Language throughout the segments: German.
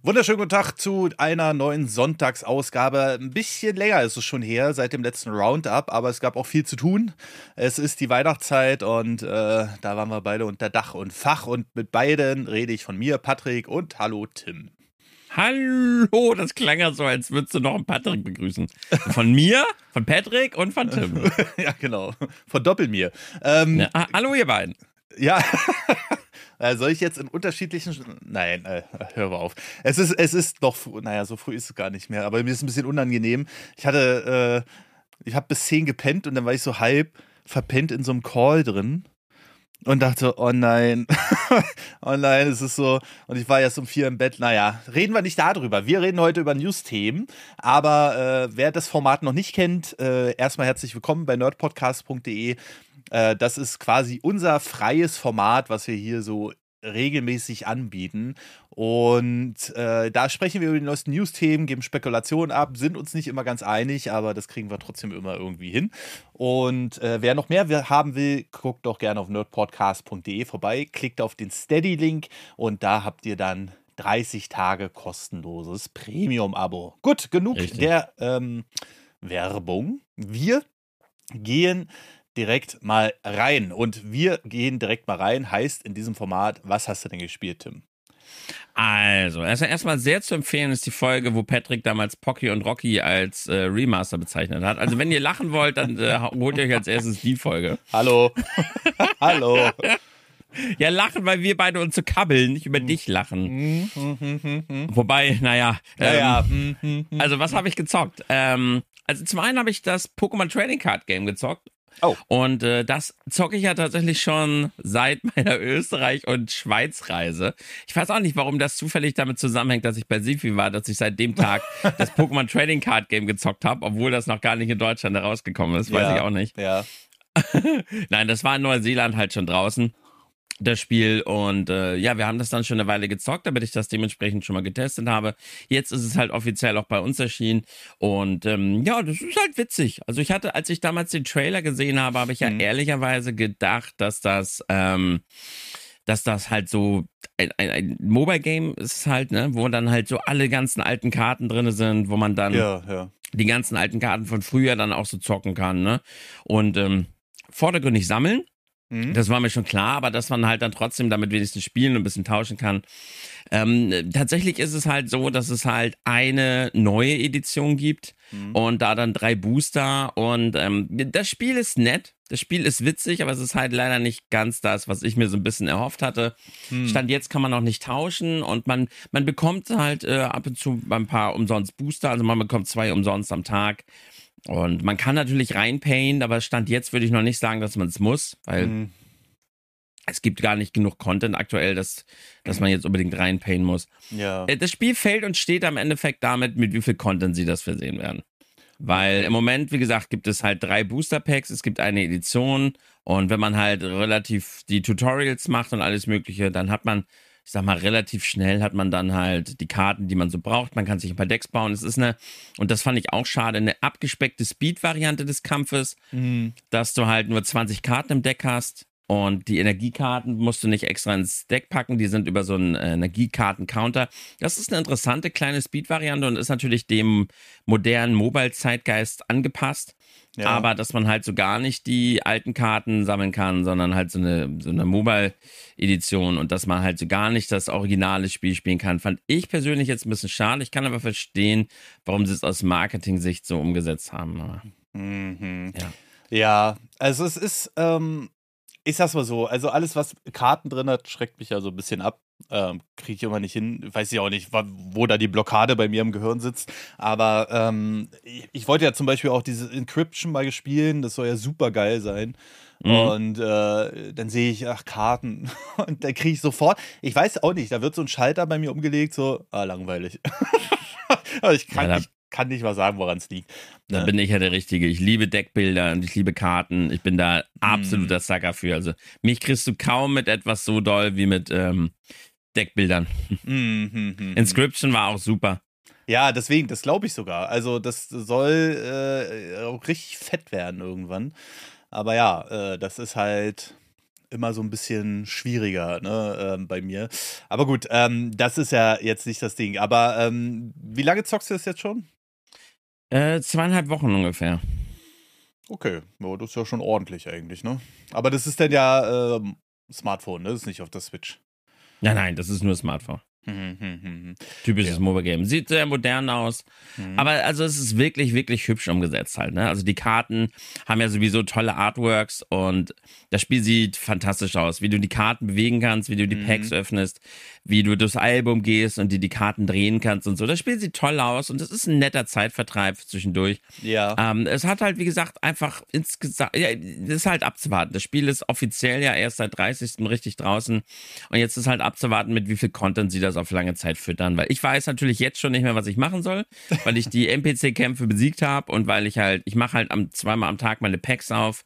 Wunderschönen guten Tag zu einer neuen Sonntagsausgabe. Ein bisschen länger ist es schon her, seit dem letzten Roundup, aber es gab auch viel zu tun. Es ist die Weihnachtszeit und da waren wir beide unter Dach und Fach. Und mit beiden rede ich von mir, Patrick, und hallo, Tim. Hallo, das klang ja so, als würdest du noch einen Patrick begrüßen. Von mir, von Patrick und von Tim. Ja, genau. Von Doppelmir. Hallo, ihr beiden. Ja. Soll ich jetzt in unterschiedlichen... Nein, hör mal auf. Es ist noch... Naja, so früh ist es gar nicht mehr. Aber mir ist ein bisschen unangenehm. Ich habe bis 10 gepennt und dann war ich so halb verpennt in so einem Call drin. Und dachte, oh nein. Oh nein, es ist so... Und ich war erst um 4 im Bett. Naja, reden wir nicht darüber. Wir reden heute über News-Themen. Aber wer das Format noch nicht kennt, erstmal herzlich willkommen bei nerdpodcast.de. Das ist quasi unser freies Format, was wir hier so regelmäßig anbieten. Und da sprechen wir über die neuesten News-Themen, geben Spekulationen ab, sind uns nicht immer ganz einig, aber das kriegen wir trotzdem immer irgendwie hin. Und wer noch mehr haben will, guckt doch gerne auf nerdpodcast.de vorbei, klickt auf den Steady-Link und da habt ihr dann 30 Tage kostenloses Premium-Abo. Gut, genug Richtig. der Werbung. Wir gehen direkt mal rein. Und wir gehen direkt mal rein, heißt in diesem Format, was hast du denn gespielt, Tim? Also erstmal sehr zu empfehlen ist die Folge, wo Patrick damals Pocky und Rocky als Remaster bezeichnet hat. Also wenn ihr lachen wollt, dann holt ihr euch als erstes die Folge. Hallo. Hallo. Ja, lachen, weil wir beide uns so kabbeln, nicht über dich lachen. Wobei, naja. Also was habe ich gezockt? Also zum einen habe ich das Pokémon Trading Card Game gezockt. Oh. Und das zocke ich ja tatsächlich schon seit meiner Österreich- und Schweiz-Reise. Ich weiß auch nicht, warum das zufällig damit zusammenhängt, dass ich bei Sifi war, dass ich seit dem Tag das Pokémon Trading Card Game gezockt habe, obwohl das noch gar nicht in Deutschland herausgekommen ist. Weiß ich auch nicht. Ja. Nein, das war in Neuseeland halt schon draußen, das Spiel. Und ja, wir haben das dann schon eine Weile gezockt, damit ich das dementsprechend schon mal getestet habe. Jetzt ist es halt offiziell auch bei uns erschienen. Und ja, das ist halt witzig. Also ich hatte, als ich damals den Trailer gesehen habe, habe ich ja ehrlicherweise gedacht, dass das halt so ein Mobile-Game ist halt, ne, wo dann halt so alle ganzen alten Karten drin sind, wo man dann die ganzen alten Karten von früher dann auch so zocken kann, ne? Und vordergründig sammeln. Das war mir schon klar, aber dass man halt dann trotzdem damit wenigstens spielen und ein bisschen tauschen kann. Tatsächlich ist es halt so, dass es halt eine neue Edition gibt und da dann 3 Booster und das Spiel ist nett, das Spiel ist witzig, aber es ist halt leider nicht ganz das, was ich mir so ein bisschen erhofft hatte. Stand jetzt kann man noch nicht tauschen und man bekommt halt ab und zu ein paar umsonst Booster, also man bekommt 2 umsonst am Tag. Und man kann natürlich reinpayen, aber Stand jetzt würde ich noch nicht sagen, dass man es muss, weil es gibt gar nicht genug Content aktuell, dass man jetzt unbedingt reinpayen muss. Ja. Das Spiel fällt und steht am Endeffekt damit, mit wie viel Content sie das versehen werden. Weil im Moment, wie gesagt, gibt es halt 3 Booster Packs, es gibt eine Edition und wenn man halt relativ die Tutorials macht und alles Mögliche, dann hat man, ich sag mal, relativ schnell hat man dann halt die Karten, die man so braucht. Man kann sich ein paar Decks bauen. Es ist und das fand ich auch schade, eine abgespeckte Speed-Variante des Kampfes, dass du halt nur 20 Karten im Deck hast und die Energiekarten musst du nicht extra ins Deck packen. Die sind über so einen Energiekarten-Counter. Das ist eine interessante kleine Speed-Variante und ist natürlich dem modernen Mobile-Zeitgeist angepasst. Ja. Aber dass man halt so gar nicht die alten Karten sammeln kann, sondern halt so eine Mobile-Edition und dass man halt so gar nicht das originale Spiel spielen kann, fand ich persönlich jetzt ein bisschen schade. Ich kann aber verstehen, warum sie es aus Marketing-Sicht so umgesetzt haben. Ja, also es ist, ich sag's mal so, also alles, was Karten drin hat, schreckt mich ja so ein bisschen ab. Kriege ich immer nicht hin. Weiß ich auch nicht, wo da die Blockade bei mir im Gehirn sitzt. Aber ich wollte ja zum Beispiel auch diese Encryption mal spielen. Das soll ja super geil sein. Und dann sehe ich, Karten. Und dann kriege ich sofort, ich weiß auch nicht, da wird so ein Schalter bei mir umgelegt, so, langweilig. Aber ich kann nicht mal sagen, woran es liegt. Da bin ich ja der Richtige. Ich liebe Deckbilder und ich liebe Karten. Ich bin da absoluter Sucker für. Also mich kriegst du kaum mit etwas so doll wie mit Deckbildern. Inscription war auch super. Ja, deswegen, das glaube ich sogar. Also das soll auch richtig fett werden irgendwann. Aber ja, das ist halt immer so ein bisschen schwieriger, ne, bei mir. Aber gut, das ist ja jetzt nicht das Ding. Aber wie lange zockst du das jetzt schon? 2,5 Wochen ungefähr. Okay, ja, das ist ja schon ordentlich eigentlich, ne? Aber das ist dann ja Smartphone, ne? Das ist nicht auf der Switch. Nein, das ist nur Smartphone. Typisches Ja. Mobile-Game. Sieht sehr modern aus. Aber also es ist wirklich, wirklich hübsch umgesetzt halt. Ne? Also die Karten haben ja sowieso tolle Artworks und das Spiel sieht fantastisch aus. Wie du die Karten bewegen kannst, wie du die Packs öffnest, wie du durchs Album gehst und dir die Karten drehen kannst und so. Das Spiel sieht toll aus und es ist ein netter Zeitvertreib zwischendurch. Ja. Es hat halt, wie gesagt, einfach insgesamt, ja, das ist halt abzuwarten. Das Spiel ist offiziell ja erst seit 30. richtig draußen und jetzt ist halt abzuwarten, mit wie viel Content sie das auf lange Zeit füttern, weil ich weiß natürlich jetzt schon nicht mehr, was ich machen soll, weil ich die NPC-Kämpfe besiegt habe und weil ich mache halt zweimal am Tag meine Packs auf.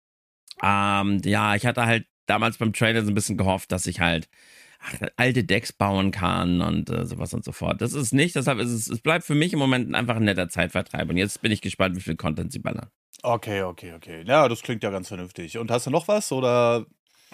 Ja, ich hatte halt damals beim Trailer so ein bisschen gehofft, dass ich halt alte Decks bauen kann und sowas und so fort. Das ist nicht, deshalb es bleibt für mich im Moment einfach ein netter Zeitvertreib und jetzt bin ich gespannt, wie viel Content sie ballern. Okay. Ja, das klingt ja ganz vernünftig. Und hast du noch was oder?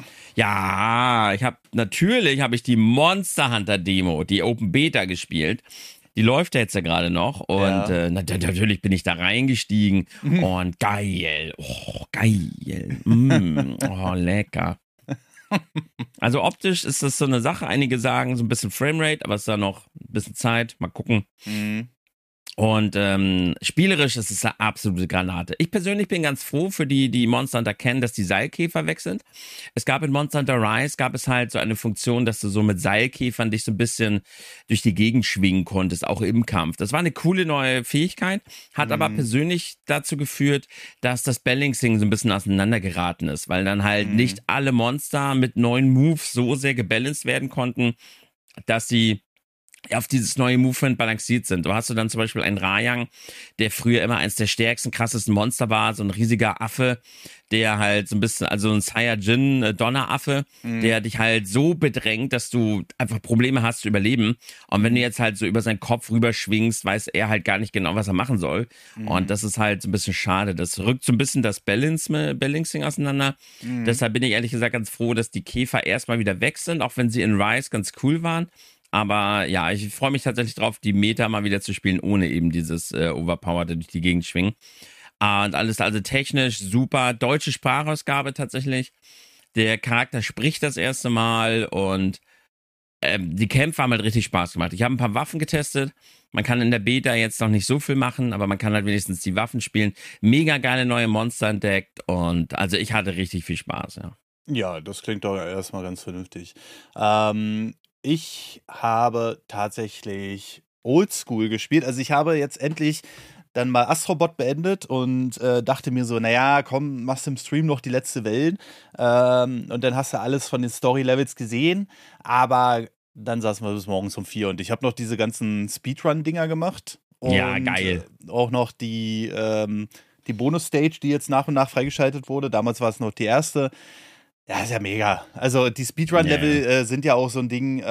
Ja, natürlich habe ich die Monster Hunter Demo, die Open Beta gespielt. Die läuft ja jetzt ja gerade noch und natürlich bin ich da reingestiegen und geil, oh geil, oh lecker. Also optisch ist das so eine Sache, einige sagen so ein bisschen Framerate, aber es ist da noch ein bisschen Zeit, mal gucken. Und spielerisch ist es eine absolute Granate. Ich persönlich bin ganz froh für die Monster Hunter kennen, dass die Seilkäfer weg sind. Es gab in Monster Hunter Rise, gab es halt so eine Funktion, dass du so mit Seilkäfern dich so ein bisschen durch die Gegend schwingen konntest, auch im Kampf. Das war eine coole neue Fähigkeit, hat aber persönlich dazu geführt, dass das Balancing so ein bisschen auseinandergeraten ist, weil dann halt nicht alle Monster mit neuen Moves so sehr gebalanced werden konnten, dass sie auf dieses neue Movement balanciert sind. Du hast dann zum Beispiel einen Rayang, der früher immer eins der stärksten, krassesten Monster war, so ein riesiger Affe, der halt so ein bisschen, also ein Saiyajin Donneraffe, der dich halt so bedrängt, dass du einfach Probleme hast zu überleben. Und wenn du jetzt halt so über seinen Kopf rüberschwingst, weiß er halt gar nicht genau, was er machen soll. Und das ist halt so ein bisschen schade. Das rückt so ein bisschen das Balancing auseinander. Deshalb bin ich ehrlich gesagt ganz froh, dass die Käfer erstmal wieder weg sind, auch wenn sie in Rise ganz cool waren. Aber ja, ich freue mich tatsächlich drauf, die Meta mal wieder zu spielen, ohne eben dieses Overpowerte durch die Gegend schwingen. Und alles also technisch super. Deutsche Sprachausgabe tatsächlich. Der Charakter spricht das erste Mal und die Kämpfe haben halt richtig Spaß gemacht. Ich habe ein paar Waffen getestet. Man kann in der Beta jetzt noch nicht so viel machen, aber man kann halt wenigstens die Waffen spielen. Mega geile neue Monster entdeckt und also ich hatte richtig viel Spaß, ja. Ja, das klingt doch erstmal ganz vernünftig. Ich habe tatsächlich Oldschool gespielt. Also ich habe jetzt endlich dann mal Astrobot beendet und dachte mir so, naja, komm, machst im Stream noch die letzte Welt. Und dann hast du alles von den Story-Levels gesehen. Aber dann saßen wir bis morgens um 4 und ich habe noch diese ganzen Speedrun-Dinger gemacht. Und Ja, geil. Auch noch die Bonus-Stage, die jetzt nach und nach freigeschaltet wurde. Damals war es noch die erste. Ja, ist ja mega. Also die Speedrun-Level sind ja auch so ein Ding,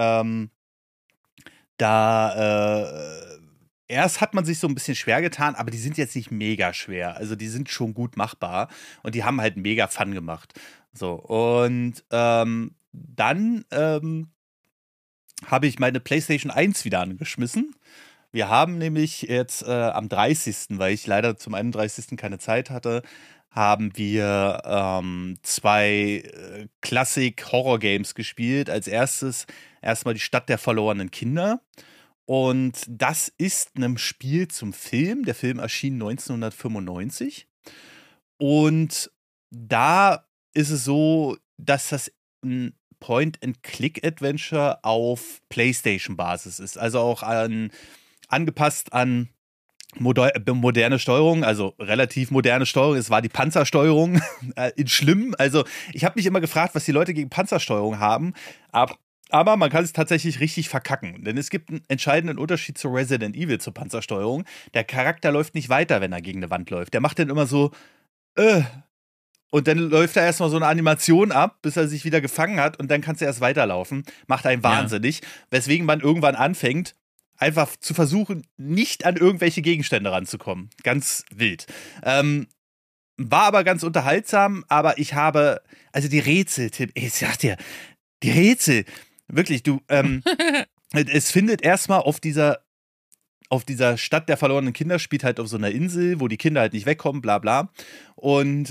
erst hat man sich so ein bisschen schwer getan, aber die sind jetzt nicht mega schwer. Also die sind schon gut machbar und die haben halt mega Fun gemacht. So, und dann habe ich meine PlayStation 1 wieder angeschmissen. Wir haben nämlich jetzt am 30., weil ich leider zum 31. keine Zeit hatte, haben wir 2 Classic-Horror-Games gespielt. Als erstes erstmal die Stadt der verlorenen Kinder. Und das ist ein Spiel zum Film. Der Film erschien 1995. Und da ist es so, dass das ein Point-and-Click-Adventure auf PlayStation-Basis ist. Also auch angepasst an moderne Steuerung, also relativ moderne Steuerung. Es war die Panzersteuerung in schlimm. Also ich habe mich immer gefragt, was die Leute gegen Panzersteuerung haben. Aber man kann es tatsächlich richtig verkacken. Denn es gibt einen entscheidenden Unterschied zu Resident Evil, zur Panzersteuerung. Der Charakter läuft nicht weiter, wenn er gegen eine Wand läuft. Der macht dann immer so, und dann läuft er erstmal so eine Animation ab, bis er sich wieder gefangen hat. Und dann kannst du erst weiterlaufen. Macht einen wahnsinnig. Weswegen man irgendwann anfängt, einfach zu versuchen, nicht an irgendwelche Gegenstände ranzukommen. Ganz wild. war aber ganz unterhaltsam, aber also die Rätsel, Tim, ich sag dir, die Rätsel, wirklich, es findet erstmal auf dieser Stadt der verlorenen Kinder, spielt halt auf so einer Insel, wo die Kinder halt nicht wegkommen, bla bla. Und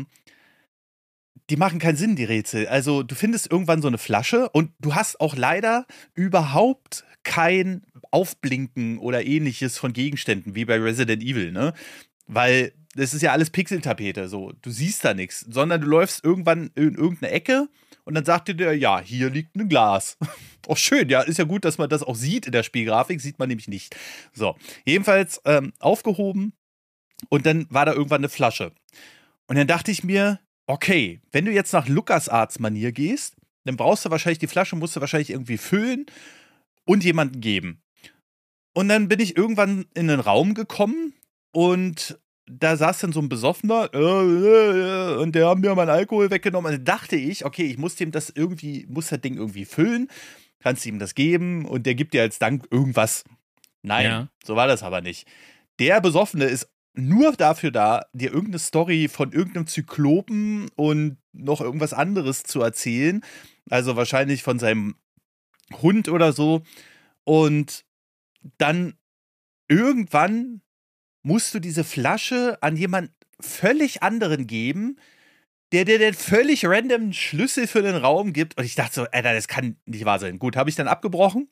die machen keinen Sinn, die Rätsel. Also du findest irgendwann so eine Flasche und du hast auch leider überhaupt kein Aufblinken oder ähnliches von Gegenständen, wie bei Resident Evil, ne? Weil das ist ja alles Pixeltapete, so. Du siehst da nichts, sondern du läufst irgendwann in irgendeine Ecke und dann sagt dir der, ja, hier liegt ein Glas. Oh, schön, ja, ist ja gut, dass man das auch sieht in der Spielgrafik, sieht man nämlich nicht. So, jedenfalls aufgehoben und dann war da irgendwann eine Flasche. Und dann dachte ich mir, okay, wenn du jetzt nach LucasArts-Manier gehst, dann brauchst du wahrscheinlich die Flasche, musst du wahrscheinlich irgendwie füllen und jemandem geben. Und dann bin ich irgendwann in einen Raum gekommen und da saß dann so ein Besoffener und der haben mir meinen Alkohol weggenommen. Und dann dachte ich, okay, ich muss das Ding irgendwie füllen, kannst ihm das geben und der gibt dir als Dank irgendwas. Nein, so war das aber nicht. Der Besoffene ist nur dafür da, dir irgendeine Story von irgendeinem Zyklopen und noch irgendwas anderes zu erzählen. Also wahrscheinlich von seinem Hund oder so. Und dann irgendwann musst du diese Flasche an jemand völlig anderen geben, der dir den völlig random Schlüssel für den Raum gibt. Und ich dachte so, Alter, das kann nicht wahr sein. Gut, habe ich dann abgebrochen.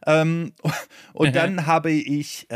Und dann habe ich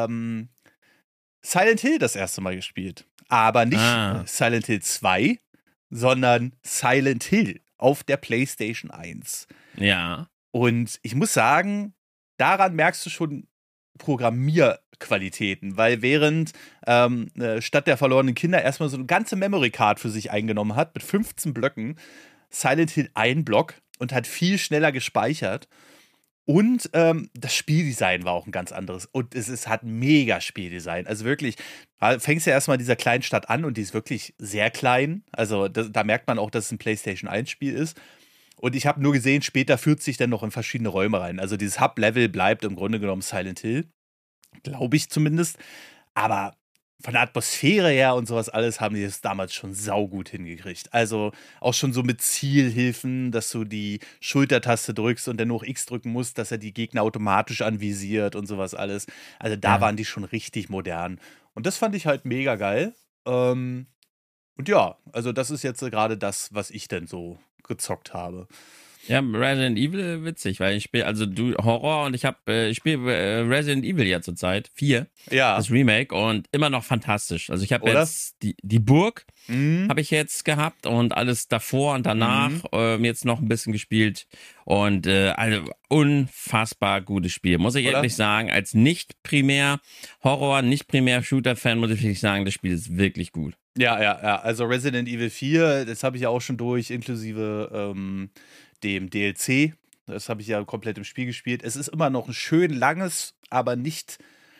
Silent Hill das erste Mal gespielt. Aber nicht Silent Hill 2, sondern Silent Hill auf der PlayStation 1. Ja. Und ich muss sagen, daran merkst du schon Programmierqualitäten, weil während Stadt der verlorenen Kinder erstmal so eine ganze Memory Card für sich eingenommen hat, mit 15 Blöcken, Silent Hill ein Block und hat viel schneller gespeichert. Und das Spieldesign war auch ein ganz anderes. Und es hat mega Spieldesign. Also wirklich, fängst ja erstmal in dieser kleinen Stadt an und die ist wirklich sehr klein. Also da merkt man auch, dass es ein PlayStation 1 Spiel ist. Und ich habe nur gesehen, später führt sich dann noch in verschiedene Räume rein. Also dieses Hub-Level bleibt im Grunde genommen Silent Hill. Glaube ich zumindest. Aber von der Atmosphäre her und sowas alles haben die das damals schon saugut hingekriegt. Also auch schon so mit Zielhilfen, dass du die Schultertaste drückst und dann noch X drücken musst, dass er die Gegner automatisch anvisiert und sowas alles. Also da waren die schon richtig modern. Und das fand ich halt mega geil. Und ja, also das ist jetzt gerade das, was ich denn so gezockt habe. Ja, Resident Evil witzig, weil ich spiele, also du Horror und ich spiele Resident Evil ja zurzeit 4, das Remake und immer noch fantastisch. Also ich habe jetzt die Burg habe ich jetzt gehabt und alles davor und danach jetzt noch ein bisschen gespielt und also unfassbar gutes Spiel, muss ich ehrlich sagen. Als nicht primär Horror, nicht primär Shooter-Fan muss ich wirklich sagen, das Spiel ist wirklich gut. Ja, also Resident Evil 4, das habe ich ja auch schon durch, inklusive dem DLC. Das habe ich ja komplett im Spiel gespielt. Es ist immer noch ein schön langes, aber nicht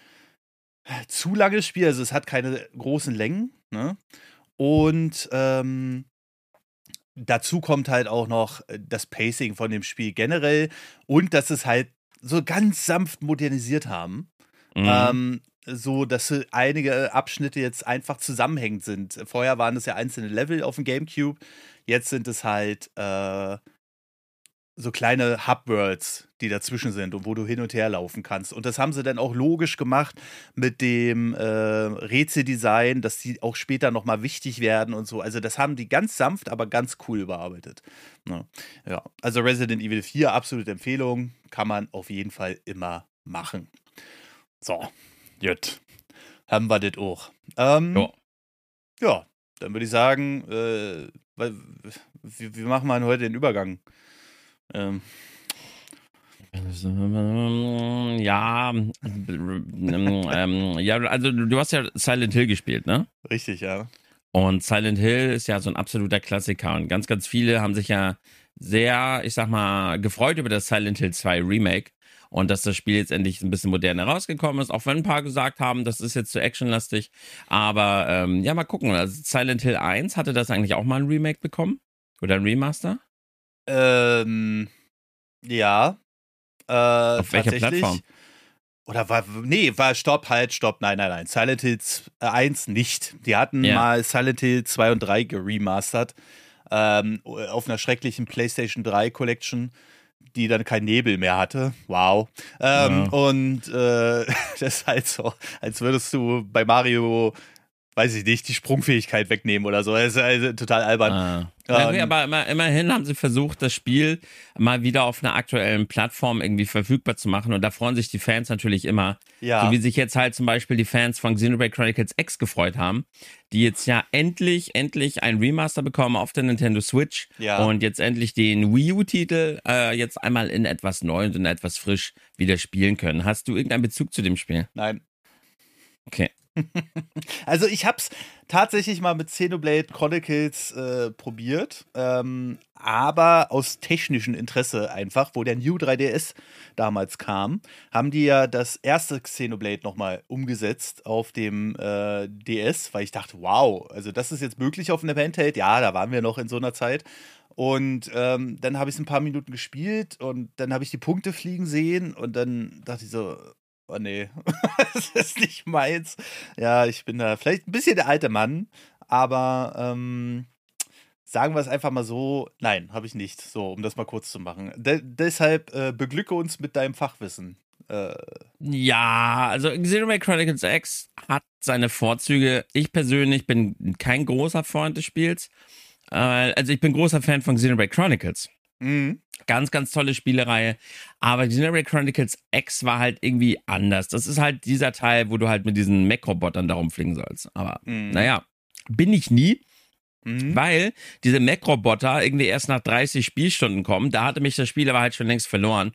zu langes Spiel. Also es hat keine großen Längen. Ne? Und dazu kommt halt auch noch das Pacing von dem Spiel generell und dass es halt so ganz sanft modernisiert haben. So, dass einige Abschnitte jetzt einfach zusammenhängend sind. Vorher waren es ja einzelne Level auf dem GameCube. Jetzt sind es halt so kleine Hub-Worlds, die dazwischen sind und wo du hin und her laufen kannst. Und das haben sie dann auch logisch gemacht mit dem Rätseldesign, dass die auch später nochmal wichtig werden und so. Also das haben die ganz sanft, aber ganz cool überarbeitet. Ja, also Resident Evil 4, absolute Empfehlung. Kann man auf jeden Fall immer machen. So, gut. Haben wir das auch. Ja, dann würde ich sagen, wie machen wir denn heute den Übergang? Ja, also du hast ja Silent Hill gespielt, ne? Richtig, ja. Und Silent Hill ist ja so ein absoluter Klassiker und ganz, ganz viele haben sich ja sehr, ich sag mal, gefreut über das Silent Hill 2 Remake und dass das Spiel jetzt endlich ein bisschen moderner rausgekommen ist, auch wenn ein paar gesagt haben, das ist jetzt zu actionlastig, aber ja, mal gucken, also Silent Hill 1, hatte das eigentlich auch mal ein Remake bekommen? Oder ein Remaster? Ja. Auf welcher Plattform? Stopp, nein. Silent Hill 1 nicht. Die hatten mal Silent Hill 2 und 3 geremastert, auf einer schrecklichen PlayStation 3 Collection, die dann kein Nebel mehr hatte. Wow. Und das ist halt so, als würdest du bei Mario, weiß ich nicht, die Sprungfähigkeit wegnehmen oder so. Das ist also total albern. Okay, aber immerhin haben sie versucht, das Spiel mal wieder auf einer aktuellen Plattform irgendwie verfügbar zu machen. Und da freuen sich die Fans natürlich immer. Ja. So wie sich jetzt halt zum Beispiel die Fans von Xenoblade Chronicles X gefreut haben, die jetzt ja endlich ein Remaster bekommen auf der Nintendo Switch. Ja. Und jetzt endlich den Wii U-Titel jetzt einmal in etwas neu und in etwas frisch wieder spielen können. Hast du irgendeinen Bezug zu dem Spiel? Nein. Okay. Also ich hab's tatsächlich mal mit Xenoblade Chronicles probiert, aber aus technischem Interesse einfach, wo der New 3DS damals kam, haben die ja das erste Xenoblade nochmal umgesetzt auf dem DS, weil ich dachte, wow, also das ist jetzt möglich auf einem Handheld, ja, da waren wir noch in so einer Zeit. Und dann habe ich es ein paar Minuten gespielt und dann habe ich die Punkte fliegen sehen und dann dachte ich so, oh nee, das ist nicht meins. Ja, ich bin da vielleicht ein bisschen der alte Mann, aber sagen wir es einfach mal so, nein, habe ich nicht. So, um das mal kurz zu machen. Deshalb beglücke uns mit deinem Fachwissen. Ja, also Xenoblade Chronicles X hat seine Vorzüge. Ich persönlich bin kein großer Freund des Spiels. Also ich bin großer Fan von Xenoblade Chronicles. Mhm. Ganz, ganz tolle Spielereihe. Aber Xenoblade Chronicles X war halt irgendwie anders. Das ist halt dieser Teil, wo du halt mit diesen Mech-Robotern da rumfliegen sollst. Aber naja, bin ich nie. Weil diese Mech-Roboter irgendwie erst nach 30 Spielstunden kommen. Da hatte mich das Spiel aber halt schon längst verloren.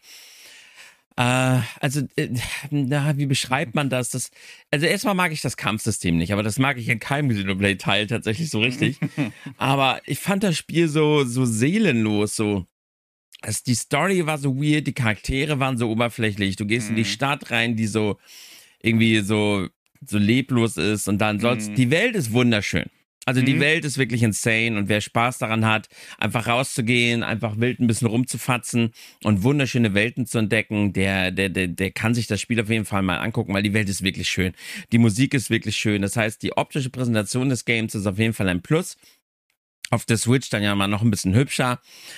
Wie beschreibt man das? Also erstmal mag ich das Kampfsystem nicht, aber das mag ich in keinem Xenoblade-Teil tatsächlich so richtig. Aber ich fand das Spiel so seelenlos, so. Also die Story war so weird, die Charaktere waren so oberflächlich. Du gehst in die Stadt rein, die so irgendwie so leblos ist und dann die Welt ist wunderschön. Also die Welt ist wirklich insane und wer Spaß daran hat, einfach rauszugehen, einfach wild ein bisschen rumzufatzen und wunderschöne Welten zu entdecken, der kann sich das Spiel auf jeden Fall mal angucken, weil die Welt ist wirklich schön. Die Musik ist wirklich schön. Das heißt, die optische Präsentation des Games ist auf jeden Fall ein Plus. Auf der Switch dann ja mal noch ein bisschen hübscher.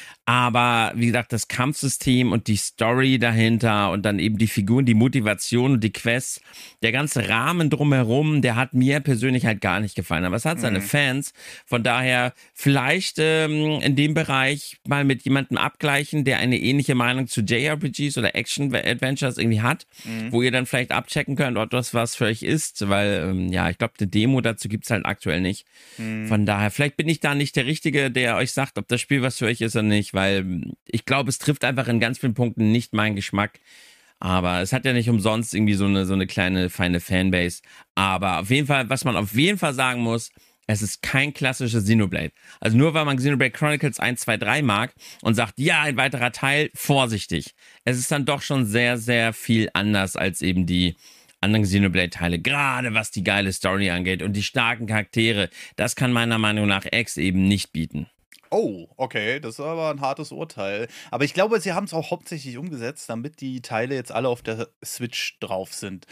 Aber wie gesagt, das Kampfsystem und die Story dahinter und dann eben die Figuren, die Motivation und die Quests, der ganze Rahmen drumherum, der hat mir persönlich halt gar nicht gefallen. Aber es hat seine Fans. Von daher vielleicht in dem Bereich mal mit jemandem abgleichen, der eine ähnliche Meinung zu JRPGs oder Action-Adventures irgendwie hat, wo ihr dann vielleicht abchecken könnt, ob das was für euch ist. Weil, ich glaube, eine Demo dazu gibt's halt aktuell nicht. Von daher, vielleicht bin ich da nicht der Richtige, der euch sagt, ob das Spiel was für euch ist oder nicht. Weil ich glaube, es trifft einfach in ganz vielen Punkten nicht meinen Geschmack. Aber es hat ja nicht umsonst irgendwie so eine kleine, feine Fanbase. Aber auf jeden Fall, was man auf jeden Fall sagen muss, es ist kein klassisches Xenoblade. Also nur weil man Xenoblade Chronicles 1, 2, 3 mag und sagt, ja, ein weiterer Teil, vorsichtig. Es ist dann doch schon sehr, sehr viel anders als eben die anderen Xenoblade-Teile. Gerade was die geile Story angeht und die starken Charaktere. Das kann meiner Meinung nach X eben nicht bieten. Oh, okay, das ist aber ein hartes Urteil. Aber ich glaube, sie haben es auch hauptsächlich umgesetzt, damit die Teile jetzt alle auf der Switch drauf sind.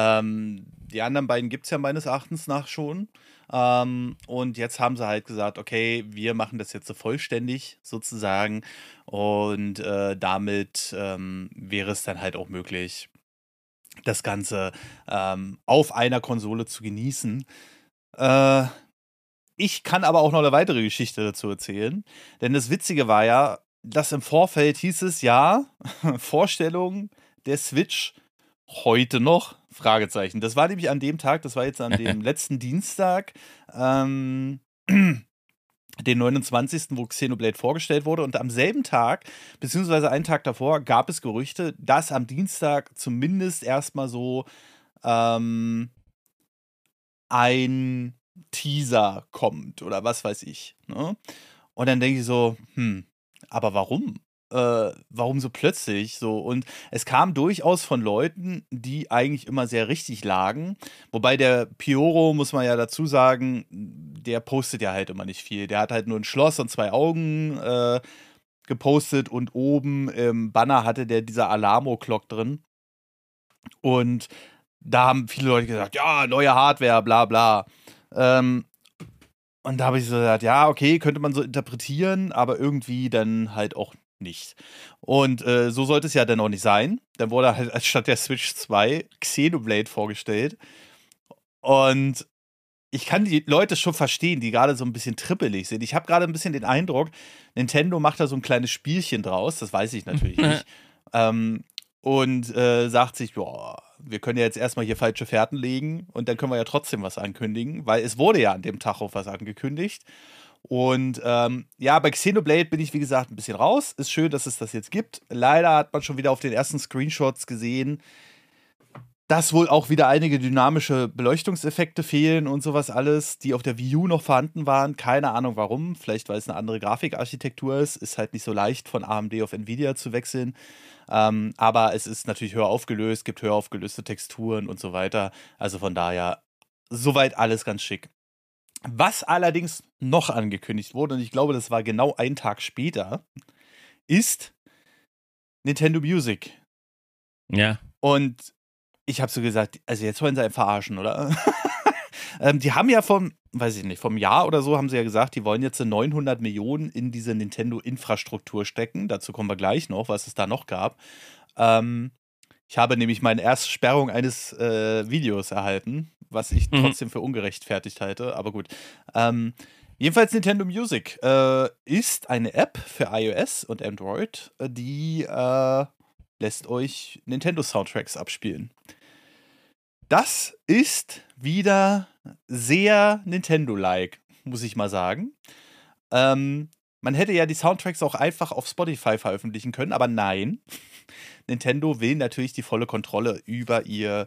Die anderen beiden gibt es ja meines Erachtens nach schon. Und jetzt haben sie halt gesagt, okay, wir machen das jetzt so vollständig sozusagen. Und damit wäre es dann halt auch möglich, das Ganze auf einer Konsole zu genießen. Ich kann aber auch noch eine weitere Geschichte dazu erzählen. Denn das Witzige war ja, dass im Vorfeld hieß es ja, Vorstellung der Switch heute noch? Fragezeichen. Das war nämlich an dem Tag, das war jetzt an dem letzten Dienstag, den 29., wo Xenoblade vorgestellt wurde. Und am selben Tag, beziehungsweise einen Tag davor, gab es Gerüchte, dass am Dienstag zumindest erstmal so ein Teaser kommt oder was weiß ich. Ne? Und dann denke ich so, aber warum? Warum so plötzlich so? Und es kam durchaus von Leuten, die eigentlich immer sehr richtig lagen. Wobei der Pioro, muss man ja dazu sagen, der postet ja halt immer nicht viel. Der hat halt nur ein Schloss und 2 Augen gepostet und oben im Banner hatte der dieser Alamo-Clock drin. Und da haben viele Leute gesagt, ja, neue Hardware, bla bla. Und da habe ich so gesagt, ja, okay, könnte man so interpretieren, aber irgendwie dann halt auch nicht. Und so sollte es ja dann auch nicht sein. Dann wurde halt anstatt der Switch 2 Xenoblade vorgestellt. Und ich kann die Leute schon verstehen, die gerade so ein bisschen trippelig sind. Ich habe gerade ein bisschen den Eindruck, Nintendo macht da so ein kleines Spielchen draus, das weiß ich natürlich nicht. Und sagt sich, boah, wir können ja jetzt erstmal hier falsche Fährten legen und dann können wir ja trotzdem was ankündigen, weil es wurde ja an dem Tag auch was angekündigt. Und ja, bei Xenoblade bin ich, wie gesagt, ein bisschen raus. Ist schön, dass es das jetzt gibt. Leider hat man schon wieder auf den ersten Screenshots gesehen, dass wohl auch wieder einige dynamische Beleuchtungseffekte fehlen und sowas alles, die auf der Wii U noch vorhanden waren. Keine Ahnung warum. Vielleicht, weil es eine andere Grafikarchitektur ist. Ist halt nicht so leicht, von AMD auf Nvidia zu wechseln. Aber es ist natürlich höher aufgelöst, gibt höher aufgelöste Texturen und so weiter. Also von daher, soweit alles ganz schick. Was allerdings noch angekündigt wurde, und ich glaube, das war genau einen Tag später, ist Nintendo Music. Ja. Und ich habe so gesagt, also jetzt wollen sie einen verarschen, oder? Die haben ja weiß ich nicht, vom Jahr oder so haben sie ja gesagt, die wollen jetzt 900 Millionen in diese Nintendo-Infrastruktur stecken. Dazu kommen wir gleich noch, was es da noch gab. Ich habe nämlich meine erste Sperrung eines Videos erhalten, was ich trotzdem für ungerechtfertigt halte, aber gut. Jedenfalls Nintendo Music ist eine App für iOS und Android, die lässt euch Nintendo-Soundtracks abspielen. Das ist wieder sehr Nintendo-like, muss ich mal sagen. Man hätte ja die Soundtracks auch einfach auf Spotify veröffentlichen können, aber nein. Nintendo will natürlich die volle Kontrolle über ihre,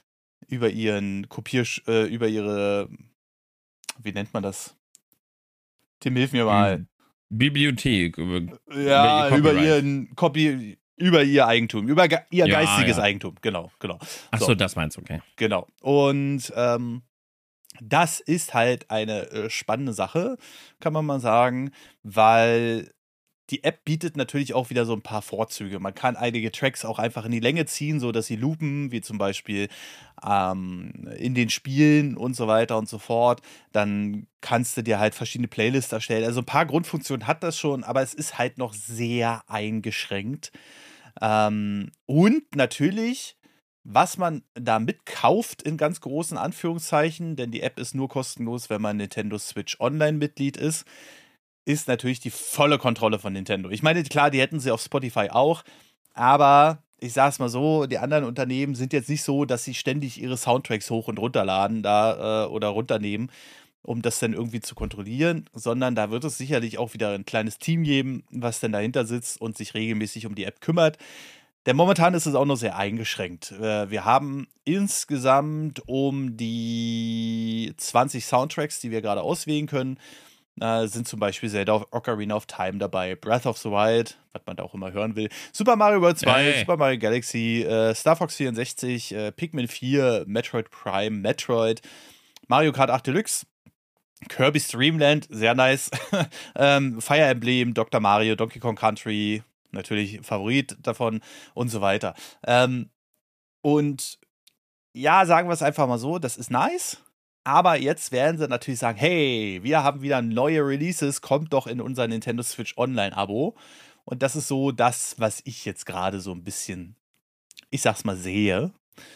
wie nennt man das? Tim, hilf mir mal. Bibliothek. Ja, über ihr Eigentum, über ihr geistiges Eigentum, genau. Achso, das meinst du, okay. Genau. Und das ist halt eine spannende Sache, kann man mal sagen, weil die App bietet natürlich auch wieder so ein paar Vorzüge. Man kann einige Tracks auch einfach in die Länge ziehen, so dass sie loopen, wie zum Beispiel in den Spielen und so weiter und so fort. Dann kannst du dir halt verschiedene Playlists erstellen. Also ein paar Grundfunktionen hat das schon, aber es ist halt noch sehr eingeschränkt. Und natürlich, was man da mitkauft, in ganz großen Anführungszeichen, denn die App ist nur kostenlos, wenn man Nintendo Switch Online-Mitglied ist natürlich die volle Kontrolle von Nintendo. Ich meine, klar, die hätten sie auf Spotify auch, aber ich sag's mal so, die anderen Unternehmen sind jetzt nicht so, dass sie ständig ihre Soundtracks hoch und runterladen oder runternehmen, um das dann irgendwie zu kontrollieren, sondern da wird es sicherlich auch wieder ein kleines Team geben, was dann dahinter sitzt und sich regelmäßig um die App kümmert. Denn momentan ist es auch noch sehr eingeschränkt. Wir haben insgesamt um die 20 Soundtracks, die wir gerade auswählen können. Sind zum Beispiel Zelda Ocarina of Time dabei, Breath of the Wild, was man da auch immer hören will, Super Mario World 2, Super Mario Galaxy, Star Fox 64, Pikmin 4, Metroid Prime, Metroid, Mario Kart 8 Deluxe, Kirby's Dream Land, sehr nice, Fire Emblem, Dr. Mario, Donkey Kong Country, natürlich Favorit davon und so weiter. Und ja, sagen wir es einfach mal so, das ist nice. Aber jetzt werden sie natürlich sagen, hey, wir haben wieder neue Releases, kommt doch in unser Nintendo Switch Online-Abo. Und das ist so das, was ich jetzt gerade so ein bisschen, ich sag's mal, sehe.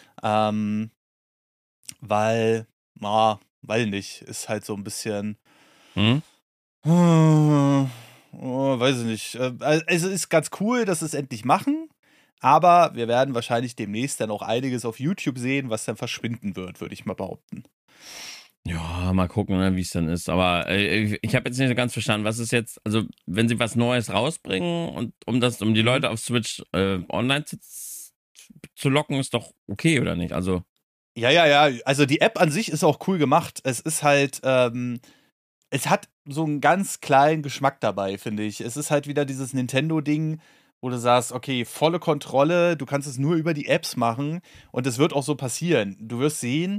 Weil nicht, ist halt so ein bisschen, weiß ich nicht. Es ist ganz cool, dass sie es endlich machen. Aber wir werden wahrscheinlich demnächst dann auch einiges auf YouTube sehen, was dann verschwinden wird, würde ich mal behaupten. Ja, mal gucken, ne, wie es dann ist. Aber ich habe jetzt nicht so ganz verstanden, was ist jetzt, also wenn sie was Neues rausbringen und um die Leute auf Switch online zu locken, ist doch okay, oder nicht? Also ja. Also die App an sich ist auch cool gemacht. Es ist halt, es hat so einen ganz kleinen Geschmack dabei, finde ich. Es ist halt wieder dieses Nintendo-Ding, wo du sagst, okay, volle Kontrolle, du kannst es nur über die Apps machen und es wird auch so passieren. Du wirst sehen,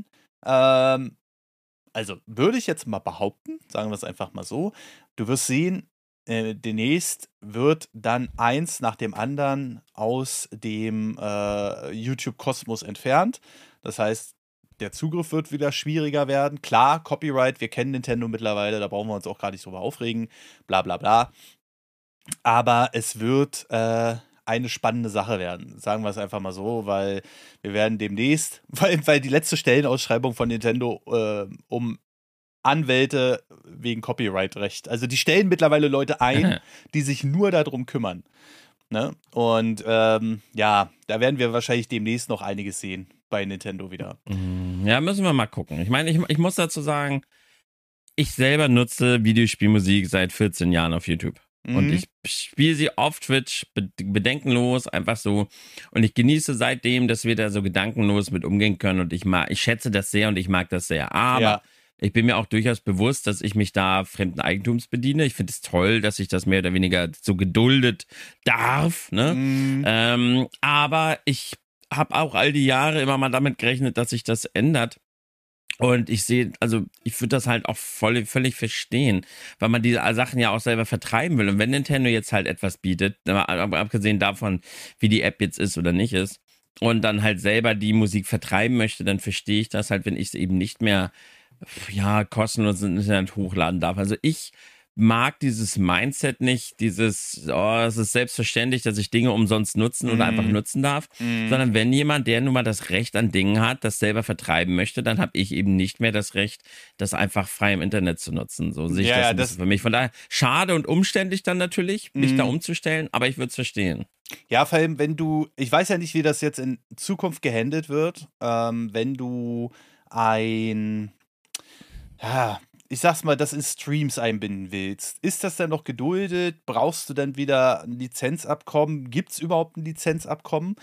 also würde ich jetzt mal behaupten, sagen wir es einfach mal so, du wirst sehen, demnächst wird dann eins nach dem anderen aus dem YouTube-Kosmos entfernt. Das heißt, der Zugriff wird wieder schwieriger werden. Klar, Copyright, wir kennen Nintendo mittlerweile, da brauchen wir uns auch gar nicht drüber aufregen, bla bla bla. Aber es wird eine spannende Sache werden, sagen wir es einfach mal so, weil wir werden demnächst, weil die letzte Stellenausschreibung von Nintendo um Anwälte wegen Copyright-Recht. Also die stellen mittlerweile Leute ein, die sich nur darum kümmern. Ne? Und ja, da werden wir wahrscheinlich demnächst noch einiges sehen bei Nintendo wieder. Ja, müssen wir mal gucken. Ich meine, ich muss dazu sagen, ich selber nutze Videospielmusik seit 14 Jahren auf YouTube. Und ich spiele sie auf Twitch bedenkenlos, einfach so. Und ich genieße seitdem, dass wir da so gedankenlos mit umgehen können. Und ich schätze das sehr und ich mag das sehr. Aber ich bin mir auch durchaus bewusst, dass ich mich da fremden Eigentums bediene. Ich finde es toll, dass ich das mehr oder weniger so geduldet darf. Ne? Aber ich habe auch all die Jahre immer mal damit gerechnet, dass sich das ändert. Und ich sehe, also ich würde das halt auch völlig verstehen, weil man diese Sachen ja auch selber vertreiben will. Und wenn Nintendo jetzt halt etwas bietet, abgesehen davon, wie die App jetzt ist oder nicht ist, und dann halt selber die Musik vertreiben möchte, dann verstehe ich das halt, wenn ich es eben nicht mehr kostenlos ins Internet hochladen darf. Also ich mag dieses Mindset nicht, es ist selbstverständlich, dass ich Dinge umsonst nutzen oder einfach nutzen darf, sondern wenn jemand, der nun mal das Recht an Dingen hat, das selber vertreiben möchte, dann habe ich eben nicht mehr das Recht, das einfach frei im Internet zu nutzen. So sehe ich das ein bisschen für mich. Von daher schade und umständlich dann natürlich, mich da umzustellen, aber ich würde es verstehen. Ja, vor allem, ich weiß ja nicht, wie das jetzt in Zukunft gehandelt wird, wenn du ich sag's mal, das in Streams einbinden willst. Ist das dann noch geduldet? Brauchst du dann wieder ein Lizenzabkommen? Gibt's überhaupt ein Lizenzabkommen?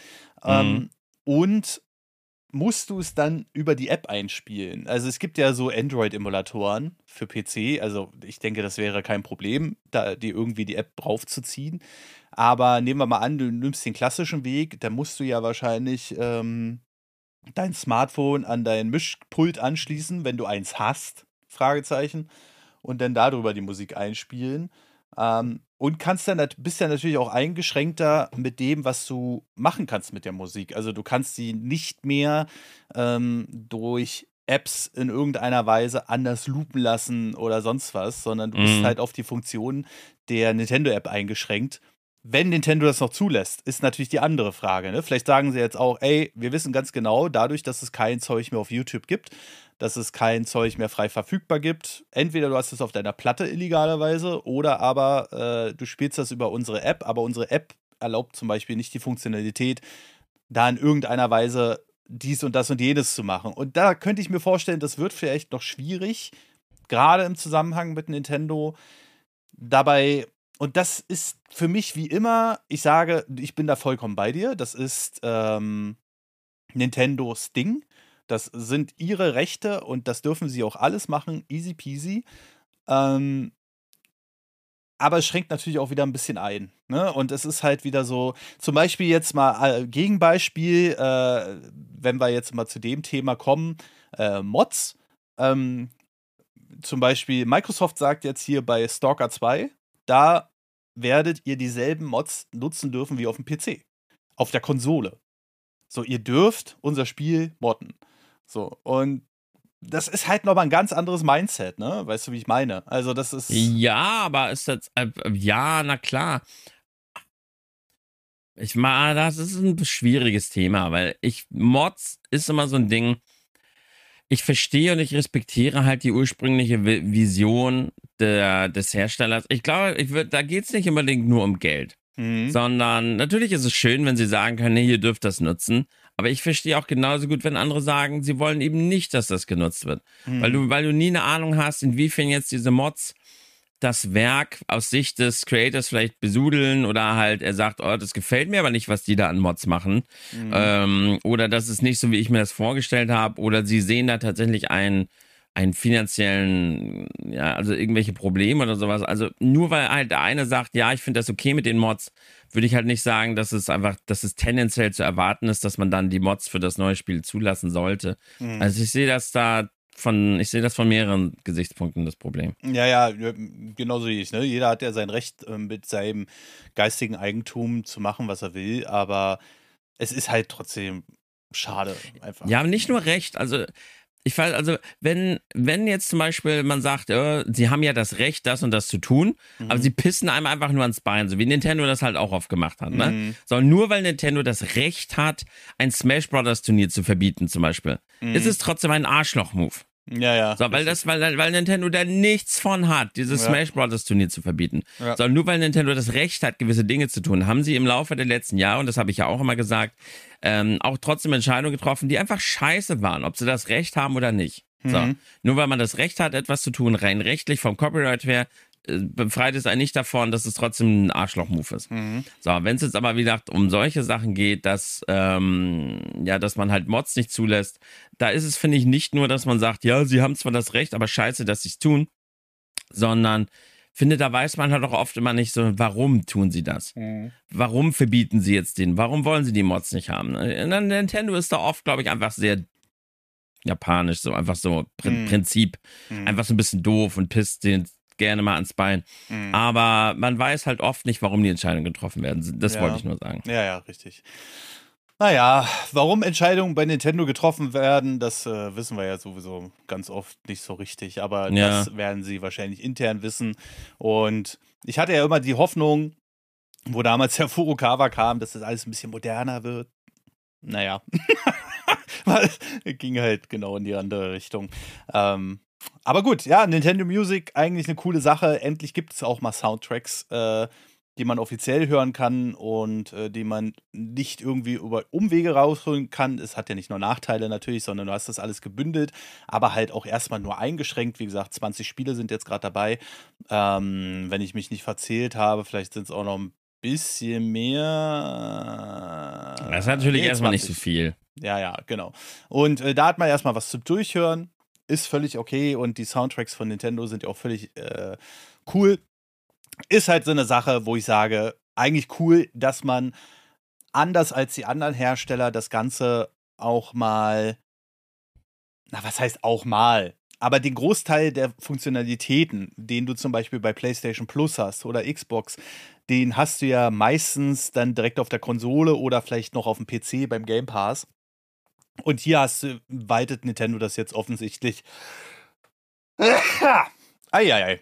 Und musst du es dann über die App einspielen? Also es gibt ja so Android-Emulatoren für PC. Also ich denke, das wäre kein Problem, da die irgendwie die App draufzuziehen. Aber nehmen wir mal an, du nimmst den klassischen Weg, dann musst du ja wahrscheinlich dein Smartphone an dein Mischpult anschließen, wenn du eins hast. Fragezeichen, und dann darüber die Musik einspielen. Und bist ja natürlich auch eingeschränkter mit dem, was du machen kannst mit der Musik. Also du kannst sie nicht mehr durch Apps in irgendeiner Weise anders loopen lassen oder sonst was, sondern du bist halt auf die Funktion der Nintendo-App eingeschränkt. Wenn Nintendo das noch zulässt, ist natürlich die andere Frage. Ne? Vielleicht sagen sie jetzt auch, wir wissen ganz genau, dadurch, dass es kein Zeug mehr auf YouTube gibt, dass es kein Zeug mehr frei verfügbar gibt. Entweder du hast es auf deiner Platte illegalerweise oder aber du spielst das über unsere App, aber unsere App erlaubt zum Beispiel nicht die Funktionalität, da in irgendeiner Weise dies und das und jenes zu machen. Und da könnte ich mir vorstellen, das wird vielleicht noch schwierig, gerade im Zusammenhang mit Nintendo. Dabei, und das ist für mich wie immer, ich sage, ich bin da vollkommen bei dir, das ist Nintendos Ding. Das sind ihre Rechte und das dürfen sie auch alles machen, easy peasy. Aber es schränkt natürlich auch wieder ein bisschen ein. Ne? Und es ist halt wieder so, zum Beispiel jetzt mal Gegenbeispiel, wenn wir jetzt mal zu dem Thema kommen, Mods. Zum Beispiel Microsoft sagt jetzt hier bei Stalker 2, da werdet ihr dieselben Mods nutzen dürfen wie auf dem PC. Auf der Konsole. So, ihr dürft unser Spiel modden. So, und das ist halt nochmal ein ganz anderes Mindset, ne? Weißt du, wie ich meine? Also, das ist. Ja, aber ist das. Ja, na klar. Das ist ein schwieriges Thema, weil Mods ist immer so ein Ding. Ich verstehe und ich respektiere halt die ursprüngliche Vision des Herstellers. Ich glaube, da geht es nicht unbedingt nur um Geld, sondern natürlich ist es schön, wenn sie sagen können, nee, ihr dürft das nutzen. Aber ich verstehe auch genauso gut, wenn andere sagen, sie wollen eben nicht, dass das genutzt wird. Weil du nie eine Ahnung hast, inwiefern jetzt diese Mods das Werk aus Sicht des Creators vielleicht besudeln oder halt er sagt, das gefällt mir aber nicht, was die da an Mods machen. Oder das ist nicht so, wie ich mir das vorgestellt habe. Oder sie sehen da tatsächlich einen finanziellen, also irgendwelche Probleme oder sowas. Also nur weil halt der eine sagt, ja, ich finde das okay mit den Mods, würde ich halt nicht sagen, dass es tendenziell zu erwarten ist, dass man dann die Mods für das neue Spiel zulassen sollte. Also ich sehe das da ich sehe das von mehreren Gesichtspunkten, das Problem. Ja, genau so sehe ich, ne? Jeder hat ja sein Recht, mit seinem geistigen Eigentum zu machen, was er will, aber es ist halt trotzdem schade, einfach. Ja, nicht nur Recht, also wenn jetzt zum Beispiel man sagt, sie haben ja das Recht, das und das zu tun, aber sie pissen einem einfach nur ans Bein, so wie Nintendo das halt auch oft gemacht hat, ne? So, nur weil Nintendo das Recht hat, ein Smash Brothers Turnier zu verbieten zum Beispiel, ist es trotzdem ein Arschloch-Move. Ja. So, weil Nintendo da nichts von hat, dieses Smash Brothers Turnier zu verbieten. Ja. So, nur weil Nintendo das Recht hat, gewisse Dinge zu tun, haben sie im Laufe der letzten Jahre, und das habe ich ja auch immer gesagt, auch trotzdem Entscheidungen getroffen, die einfach scheiße waren, ob sie das Recht haben oder nicht. So, nur weil man das Recht hat, etwas zu tun, rein rechtlich vom Copyright her, befreit es einen nicht davon, dass es trotzdem ein Arschloch-Move ist. So, wenn es jetzt aber, wie gesagt, um solche Sachen geht, dass man halt Mods nicht zulässt, da ist es, finde ich, nicht nur, dass man sagt, ja, sie haben zwar das Recht, aber scheiße, dass sie es tun, sondern finde, da weiß man halt auch oft immer nicht so, warum tun sie das? Warum verbieten sie jetzt den? Warum wollen sie die Mods nicht haben? Nintendo ist da oft, glaube ich, einfach sehr japanisch, so einfach so Prinzip. Einfach so ein bisschen doof und pisst den gerne mal ans Bein. Aber man weiß halt oft nicht, warum die Entscheidungen getroffen werden. Das wollte ich nur sagen. Ja, richtig. Naja, warum Entscheidungen bei Nintendo getroffen werden, das wissen wir ja sowieso ganz oft nicht so richtig. Aber das werden sie wahrscheinlich intern wissen. Und ich hatte ja immer die Hoffnung, wo damals der Furukawa kam, dass das alles ein bisschen moderner wird. Naja. Weil es ging halt genau in die andere Richtung. Aber gut, ja, Nintendo Music, eigentlich eine coole Sache. Endlich gibt es auch mal Soundtracks, die man offiziell hören kann und die man nicht irgendwie über Umwege rausholen kann. Es hat ja nicht nur Nachteile natürlich, sondern du hast das alles gebündelt, aber halt auch erstmal nur eingeschränkt. Wie gesagt, 20 Spiele sind jetzt gerade dabei. Wenn ich mich nicht verzählt habe, vielleicht sind es auch noch ein bisschen mehr. Das ist natürlich erstmal nicht so viel. Ja, genau. Und da hat man erstmal was zum Durchhören. Ist völlig okay und die Soundtracks von Nintendo sind ja auch völlig cool. Ist halt so eine Sache, wo ich sage, eigentlich cool, dass man anders als die anderen Hersteller das Ganze auch mal, was heißt auch mal? Aber den Großteil der Funktionalitäten, den du zum Beispiel bei PlayStation Plus hast oder Xbox, den hast du ja meistens dann direkt auf der Konsole oder vielleicht noch auf dem PC beim Game Pass. Und hier weitet Nintendo das jetzt offensichtlich. Eieiei.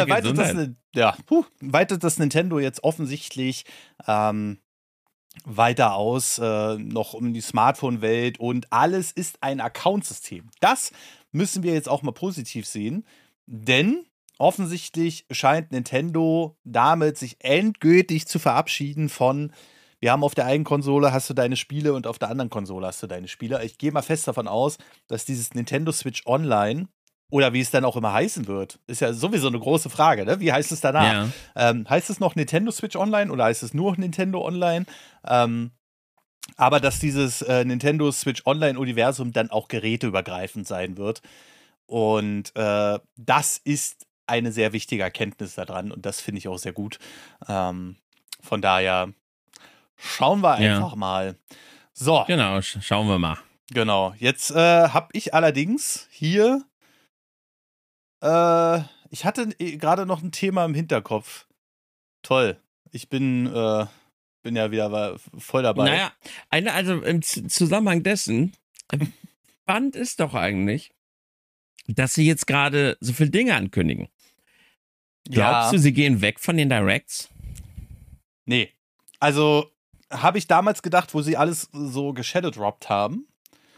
Weitet das Nintendo jetzt offensichtlich weiter aus, noch um die Smartphone-Welt und alles ist ein Account-System. Das müssen wir jetzt auch mal positiv sehen, denn offensichtlich scheint Nintendo damit sich endgültig zu verabschieden von wir haben auf der einen Konsole hast du deine Spiele und auf der anderen Konsole hast du deine Spiele. Ich gehe mal fest davon aus, dass dieses Nintendo Switch Online oder wie es dann auch immer heißen wird, ist ja sowieso eine große Frage, ne? Wie heißt es danach? Ja. Heißt es noch Nintendo Switch Online oder heißt es nur Nintendo Online? Aber dass dieses Nintendo Switch Online-Universum dann auch geräteübergreifend sein wird. Und das ist eine sehr wichtige Erkenntnis daran und das finde ich auch sehr gut. Von daher schauen wir einfach mal. So. Genau, schauen wir mal. Genau. Jetzt habe ich allerdings hier ich hatte gerade noch ein Thema im Hinterkopf. Toll. Ich bin ja wieder voll dabei. Naja, also im Zusammenhang dessen, spannend ist doch eigentlich, dass sie jetzt gerade so viele Dinge ankündigen. Glaubst du, sie gehen weg von den Directs? Nee. Also habe ich damals gedacht, wo sie alles so geshadowdropped haben.